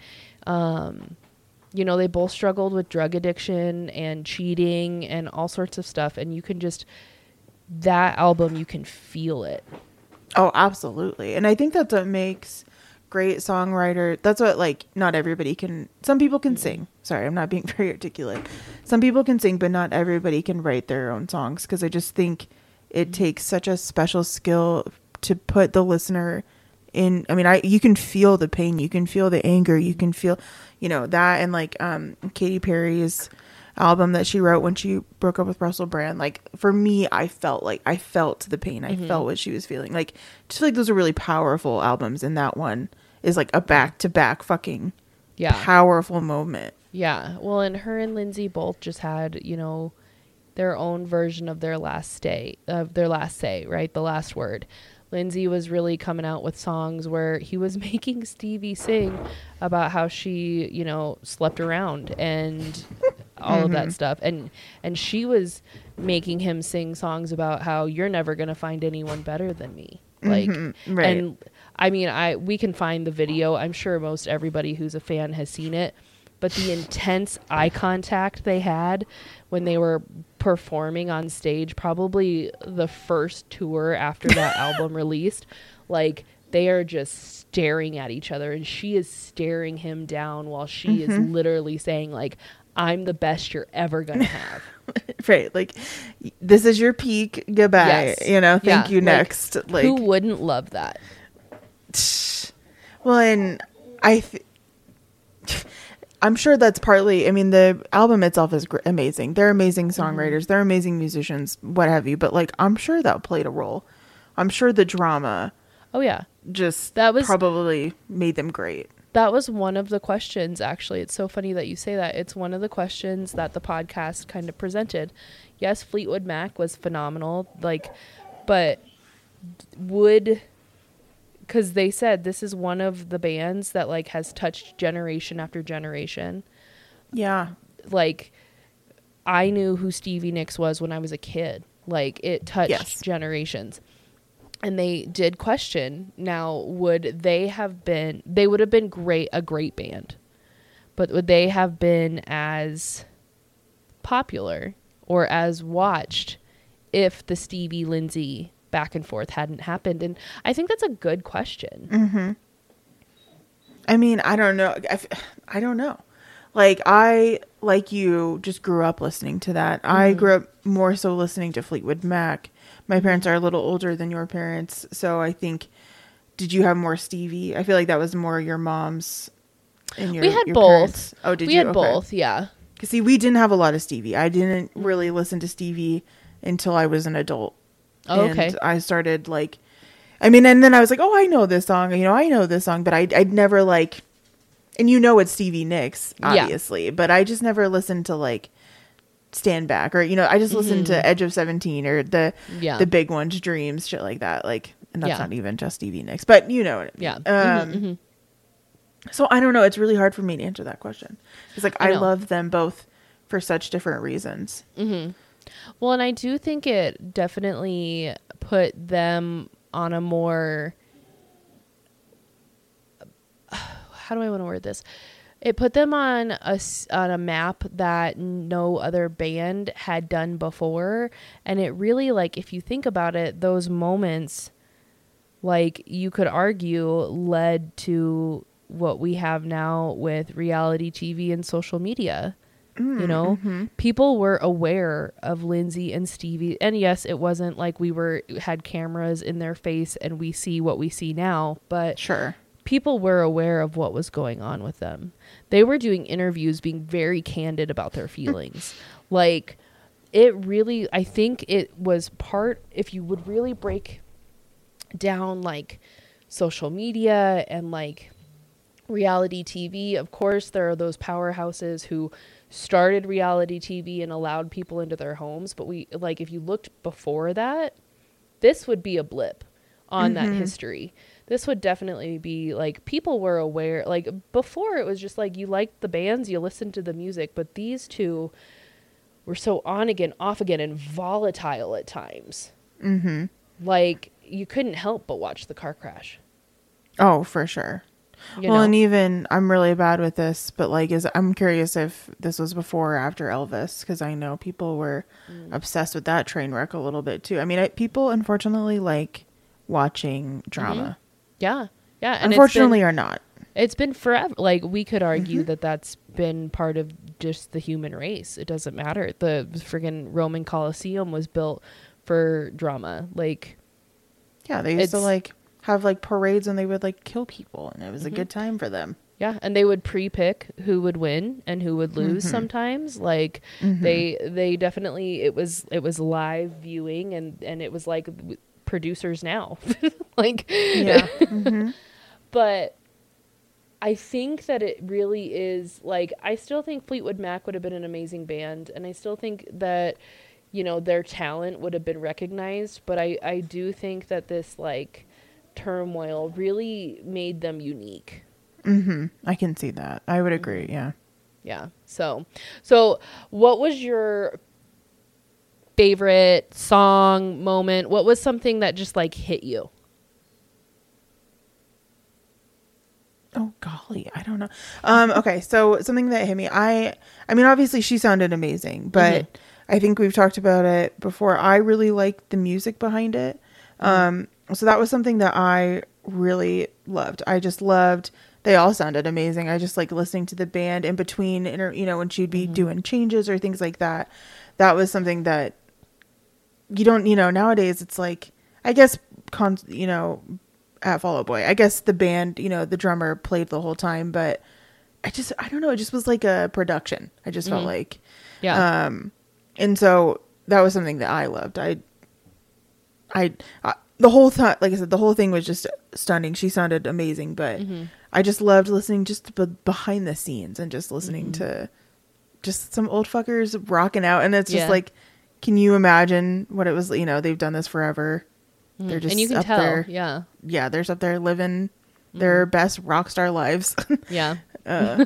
They both struggled with drug addiction and cheating and all sorts of stuff. And that album, you can feel it. Oh, absolutely. And I think that's what makes great songwriter. That's what, like, not everybody can. Some people can sing. Sorry, I'm not being very articulate. Some people can sing, but not everybody can write their own songs. Because I just think it takes such a special skill to put the listener in. I mean, you can feel the pain. You can feel the anger. You can feel... that, and like Katy Perry's album that she wrote when she broke up with Russell Brand. Like for me, I felt the pain. I felt what she was feeling. Like just like those are really powerful albums, and that one is like a back-to-back fucking powerful moment. Yeah. Well, and her and Lindsay both just had their own version of their last say, right? The last word. Lindsay was really coming out with songs where he was making Stevie sing about how she, slept around and all of that stuff. And she was making him sing songs about how you're never going to find anyone better than me. Like, right. And I mean, we can find the video. I'm sure most everybody who's a fan has seen it, but the intense eye contact they had when they were performing on stage, probably the first tour after that album released, like they are just staring at each other, and she is staring him down while she is literally saying like, I'm the best you're ever going to have. Right. Like, this is your peak. Goodbye. Yes. Thank you. Next. Like, who wouldn't love that? Well, and I'm sure that's partly, I mean, the album itself is amazing. They're amazing songwriters. They're amazing musicians, what have you. But like, I'm sure that played a role. I'm sure the drama. Oh yeah. That was probably made them great. That was one of the questions, actually. It's so funny that you say that. It's one of the questions that the podcast kind of presented. Yes, Fleetwood Mac was phenomenal. Like, but because they said this is one of the bands that like has touched generation after generation. Yeah. Like, I knew who Stevie Nicks was when I was a kid. Like, it touched generations. And they did question, now, would they have been, they would have been a great band, but would they have been as popular or as watched if the Stevie Lindsay back and forth hadn't happened? And I think that's a good question. Mm-hmm. I mean, I don't know. I don't know. Like, I, like you, just grew up listening to that. Mm-hmm. I grew up more so listening to Fleetwood Mac. My parents are a little older than your parents, so I think, did you have more Stevie? I feel like that was more your mom's and your We had your both. Parents. Oh, did you? We had both, yeah. Because, see, we didn't have a lot of Stevie. I didn't really listen to Stevie until I was an adult. Oh, okay. And I started, like, I mean, and then I was like, oh, I know this song. You know, I know this song, but I'd never, like, and you know it's Stevie Nicks, obviously, yeah. But I just never listened to, like, Stand Back, or, you know, I just listened to Edge of 17 or the big ones, Dreams, shit like that. Like, and that's not even just Stevie Nicks, but you know what I mean. Yeah. So I don't know. It's really hard for me to answer that question. It's like, I love them both for such different reasons. Mm-hmm. Well, and I do think it definitely put them on a more, how do I want to word this? It put them on a map that no other band had done before. And it really, like, if you think about it, those moments, like, you could argue led to what we have now with reality TV and social media. You know, people were aware of Lindsay and Stevie. And yes, it wasn't like we had cameras in their face and we see what we see now, but sure. People were aware of what was going on with them. They were doing interviews, being very candid about their feelings. Like, it really, I think it was if you would really break down, like, social media and, like, reality TV, of course, there are those powerhouses who started reality TV and allowed people into their homes. But if you looked before that, this would be a blip on that history. This would definitely be, like, people were aware. Like, before it was just, like, you liked the bands, you listened to the music. But these two were so on again, off again, and volatile at times. Mm-hmm. Like, you couldn't help but watch the car crash. Oh, for sure. You know? And even, I'm really bad with this, but, like, I'm curious if this was before or after Elvis, because I know people were obsessed with that train wreck a little bit, too. I mean, people, unfortunately, like watching drama. Yeah. Yeah. And unfortunately, or not. It's been forever. Like, we could argue that that's been part of just the human race. It doesn't matter. The friggin' Roman Colosseum was built for drama. Like, yeah, they used to, like, have, like, parades and they would, like, kill people, and it was a good time for them. Yeah, and they would pre-pick who would win and who would lose sometimes. Like, they definitely, it was live viewing, and it was like producers now. Like, yeah. But I think that it really is, like, I still think Fleetwood Mac would have been an amazing band, and I still think that, you know, their talent would have been recognized, but I do think that this, like, turmoil really made them unique. I can see that. I would agree. Yeah. Yeah. So what was your favorite song, moment? What was something that just, like, hit you? Oh, golly. I don't know. Okay. So something that hit me, I mean, obviously she sounded amazing, but I think we've talked about it before. I really liked the music behind it. So that was something that I really loved. I just loved, they all sounded amazing. I just like listening to the band in between, you know, when she'd be doing changes or things like that. That was something that you don't, you know, nowadays it's like, I guess, you know, at Fall Out Boy. I guess the band, you know, the drummer played the whole time, but I don't know. It just was like a production. I just felt like, Yeah. And so that was something that I loved. The whole like I said, the whole thing was just stunning. She sounded amazing, but I just loved listening just behind the scenes and just listening to just some old fuckers rocking out. And it's just like, can you imagine what it was? You know, they've done this forever. They're just and you can up tell. there. Yeah. They're up there living their best rock star lives. Yeah. Yeah.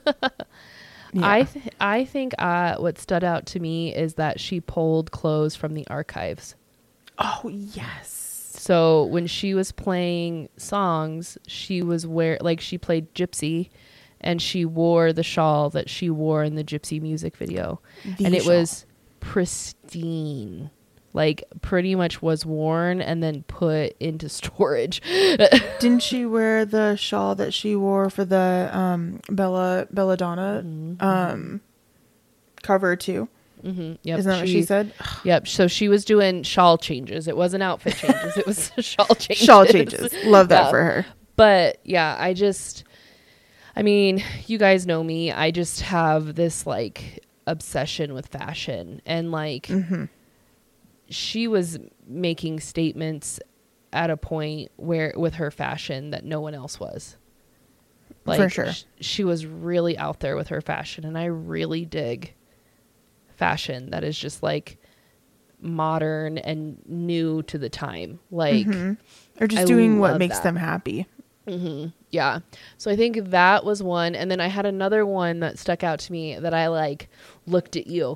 I think what stood out to me is that she pulled clothes from the archives. Oh, yes. So when she was playing songs, she played Gypsy, and she wore the shawl that she wore in the Gypsy music video. And it was pristine. Like, pretty much was worn and then put into storage. Didn't she wear the shawl that she wore for the Belladonna cover too? Mm-hmm. Yep. Isn't that what she said? Yep. So she was doing shawl changes. It wasn't outfit changes. It was shawl changes. Shawl changes. Love that for her. But yeah, I mean, you guys know me. I just have this like obsession with fashion, and like she was making statements at a point where with her fashion that no one else was. Like, for sure. She was really out there with her fashion, and I really dig fashion that is just like modern and new to the time, like or just doing what makes them happy. Yeah. So I think that was one, and then I had another one that stuck out to me that I like looked at you.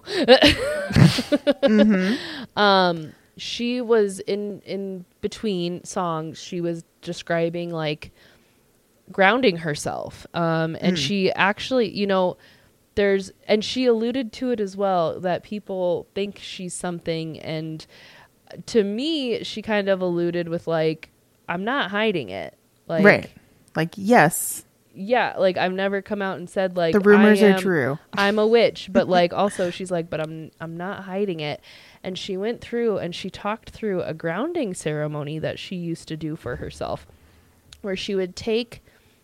She was in between songs, she was describing like grounding herself, and she actually, you know, and she alluded to it as well, that people think she's something. And to me, she kind of alluded with like, I'm not hiding it. Like, right. Like, yes. Yeah. Like, I've never come out and said like, the rumors are true. I'm a witch. But like, also she's like, but I'm not hiding it. And she went through and she talked through a grounding ceremony that she used to do for herself, where she would take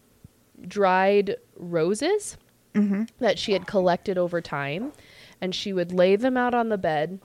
dried roses that she had collected over time, and she would lay them out on the bed,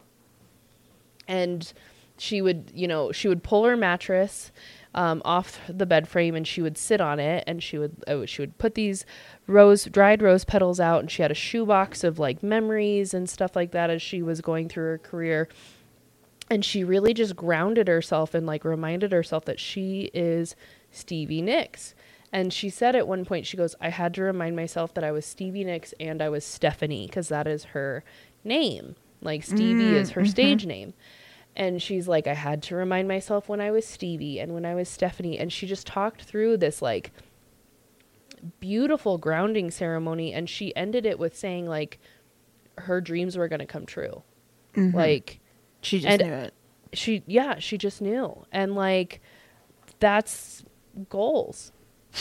and she would pull her mattress off the bed frame, and she would sit on it, and she would put these dried rose petals out, and she had a shoebox of like memories and stuff like that as she was going through her career. And she really just grounded herself and like reminded herself that she is Stevie Nicks. And she said at one point, she goes, I had to remind myself that I was Stevie Nicks and I was Stephanie, because that is her name. Like, Stevie is her stage name. And she's like, I had to remind myself when I was Stevie and when I was Stephanie. And she just talked through this like beautiful grounding ceremony. And she ended it with saying like her dreams were going to come true. Like, she just knew it. She just knew. And like, that's goals.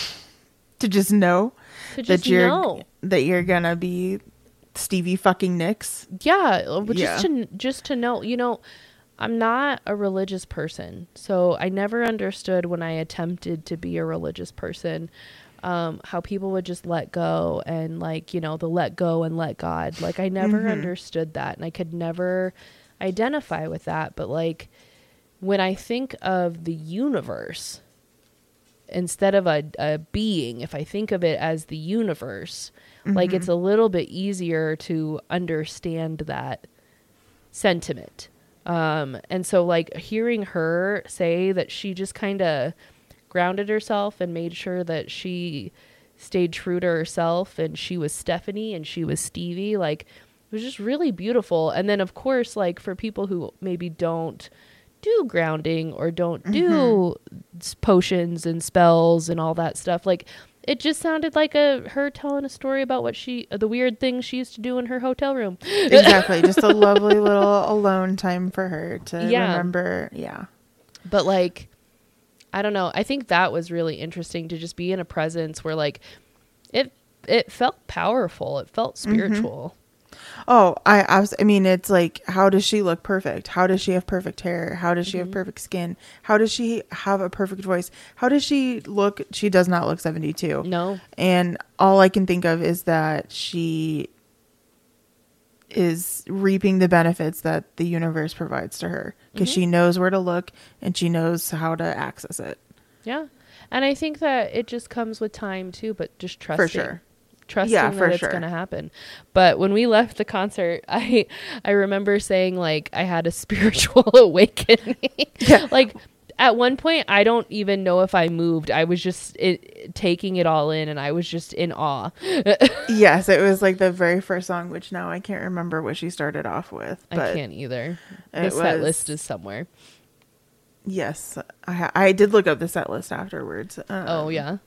To just know that you're gonna be Stevie fucking Nicks. Yeah, just to know, you know, I'm not a religious person, so I never understood when I attempted to be a religious person, how people would just let go and like, you know, the let go and let God. Like, I never understood that, and I could never identify with that. But like, when I think of the universe, instead of a being, if I think of it as the universe, like, it's a little bit easier to understand that sentiment. And so like, hearing her say that she just kind of grounded herself and made sure that she stayed true to herself, and she was Stephanie and she was Stevie, like, it was just really beautiful. And then of course, like, for people who maybe don't do grounding or don't do potions and spells and all that stuff, like, it just sounded like her telling a story about the weird things she used to do in her hotel room. Exactly. Just a lovely little alone time for her to remember. Yeah. But like, I don't know. I think that was really interesting, to just be in a presence where like it felt powerful. It felt spiritual. Oh, I mean, it's like, how does she look perfect? How does she have perfect hair? How does she have perfect skin? How does she have a perfect voice? How does she look? She does not look 72. No. And all I can think of is that she is reaping the benefits that the universe provides to her, because she knows where to look and she knows how to access it. Yeah. And I think that it just comes with time too, but just trusting. For sure. Trusting that it's going to happen. But when we left the concert, I remember saying, like, I had a spiritual awakening. Yeah. Like, at one point, I don't even know if I moved. I was just taking it all in, and I was just in awe. Yes, it was like the very first song, which now I can't remember what she started off with. But I can't either. The set list is somewhere. Yes, I did look up the set list afterwards. Oh, yeah.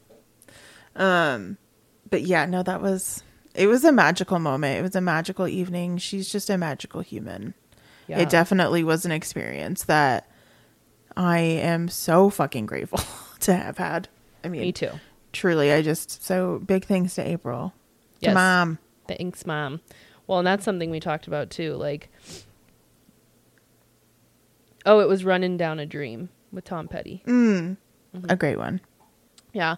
But yeah, no, it was a magical moment. It was a magical evening. She's just a magical human. Yeah. It definitely was an experience that I am so fucking grateful to have had. I mean, me too. Truly, so big thanks to April. Yes. To Mom. Thanks, Mom. Well, and that's something we talked about too. Like, it was Running Down a Dream with Tom Petty. A great one. Yeah.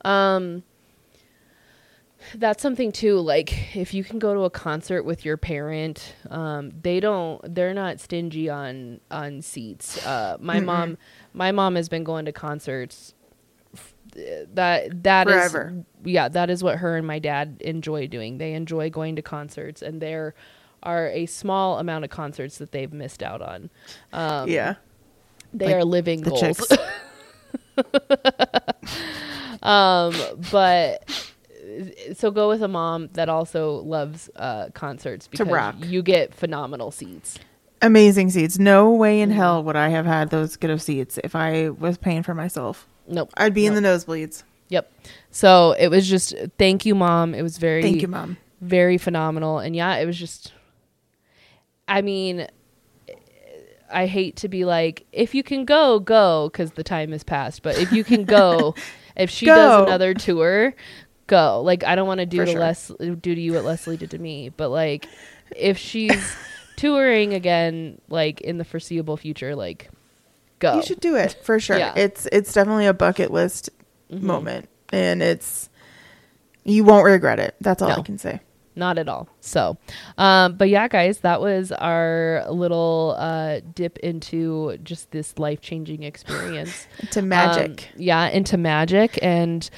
That's something too, like, if you can go to a concert with your parent, they're not stingy on seats. My mom has been going to concerts that forever. That is what her and my dad enjoy doing. They enjoy going to concerts, and there are a small amount of concerts that they've missed out on. They are living goals. But so go with a mom that also loves concerts, because to rock. You get phenomenal seats. Amazing seats. No way in hell would I have had those good of seats if I was paying for myself. Nope. I'd be in the nosebleeds. Yep. So it was just, thank you, Mom. It was thank you, Mom. Very phenomenal. And yeah, it was just, I mean, I hate to be like, if you can go, because the time has passed. But if you can go, if she does another tour, go. Like, I don't want to do to you what Leslie did to me. But like, if she's touring again, like in the foreseeable future, like, go. You should do it for sure. Yeah. It's definitely a bucket list moment, and you won't regret it. That's all I can say. Not at all. So, but yeah, guys, that was our little dip into just this life-changing experience. Into magic. Into magic. And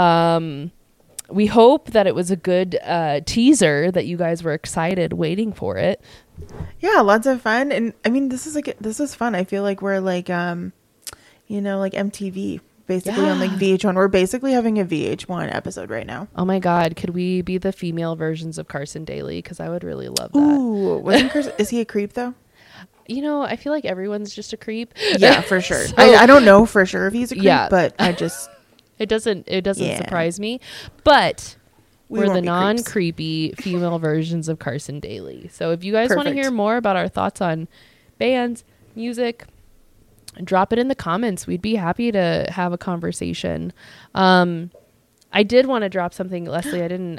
we hope that it was a good teaser, that you guys were excited waiting for it. Yeah, lots of fun. And I mean, this is fun. I feel like we're like, like MTV. Basically on like VH1. We're basically having a VH1 episode right now. Oh my God. Could we be the female versions of Carson Daly? Because I would really love that. Ooh, is he a creep though? I feel like everyone's just a creep. Yeah, for sure. So, I don't know for sure if he's a creep, but I just... It doesn't surprise me. But we're the non-creepy female versions of Carson Daly. So if you guys want to hear more about our thoughts on bands, music, drop it in the comments. We'd be happy to have a conversation. I did want to drop something, Leslie. I didn't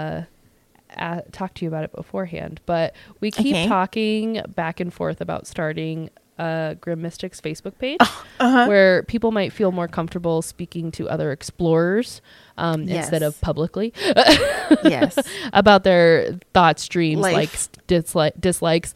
talk to you about it beforehand, but we keep talking back and forth about starting Grim Mystics Facebook page where people might feel more comfortable speaking to other explorers instead of publicly about their thoughts, dreams, likes, dislikes.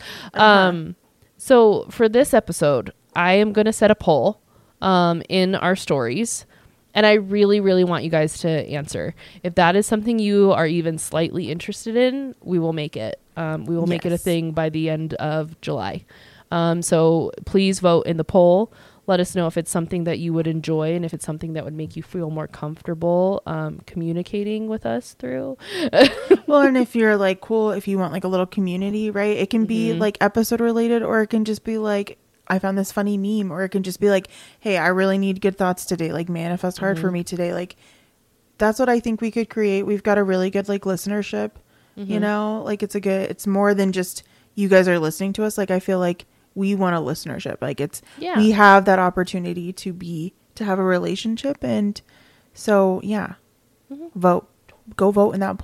So for this episode, I am going to set a poll in our stories, and I really, really want you guys to answer. If that is something you are even slightly interested in, we will make it. We will make it a thing by the end of July. So please vote in the poll. Let us know if it's something that you would enjoy and if it's something that would make you feel more comfortable communicating with us through. Well, and if you're like, cool, if you want like a little community, right? It can be like episode related, or it can just be like, I found this funny meme, or it can just be like, hey, I really need good thoughts today. Like, manifest hard for me today. Like, that's what I think we could create. We've got a really good like listenership, like it's more than just you guys are listening to us. Like, I feel like we want a listenership. Like we have that opportunity to have a relationship. And so, go vote in that poll.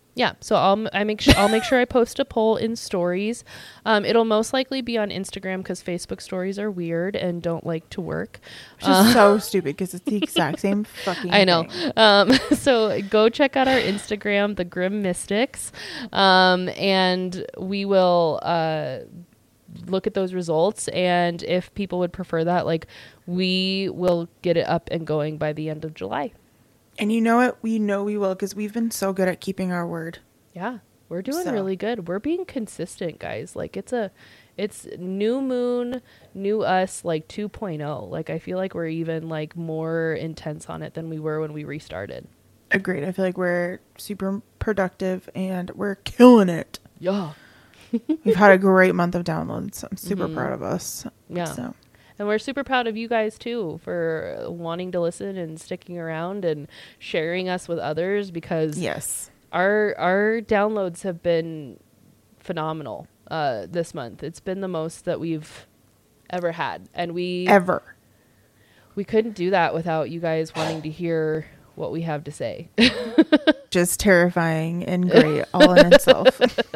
Yeah, so I'll make sure I post a poll in stories. It'll most likely be on Instagram because Facebook stories are weird and don't like to work. Which is so stupid because it's the exact same fucking I know. thing. So go check out our Instagram, The Grim Mystics, and we will look at those results. And if people would prefer that, like, we will get it up and going by the end of July. And you know what? We know we will because we've been so good at keeping our word. Yeah, we're doing really good. We're being consistent, guys. Like, it's new moon, new us, like 2.0. Like, I feel like we're even like more intense on it than we were when we restarted. Agreed. I feel like we're super productive and we're killing it. Yeah. We've had a great month of downloads. I'm super proud of us. Yeah. So. And we're super proud of you guys too for wanting to listen and sticking around and sharing us with others, because yes, our downloads have been phenomenal this month. It's been the most that we've ever had, and we couldn't do that without you guys wanting to hear what we have to say. Just terrifying and great all in itself.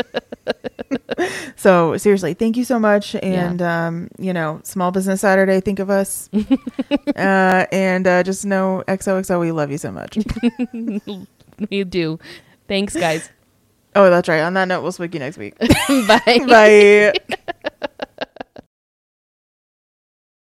So seriously, thank you so much. And, Small Business Saturday, think of us. And just know XOXO, we love you so much. You do. Thanks, guys. Oh, that's right. On that note, we'll speak to you next week. Bye. Bye.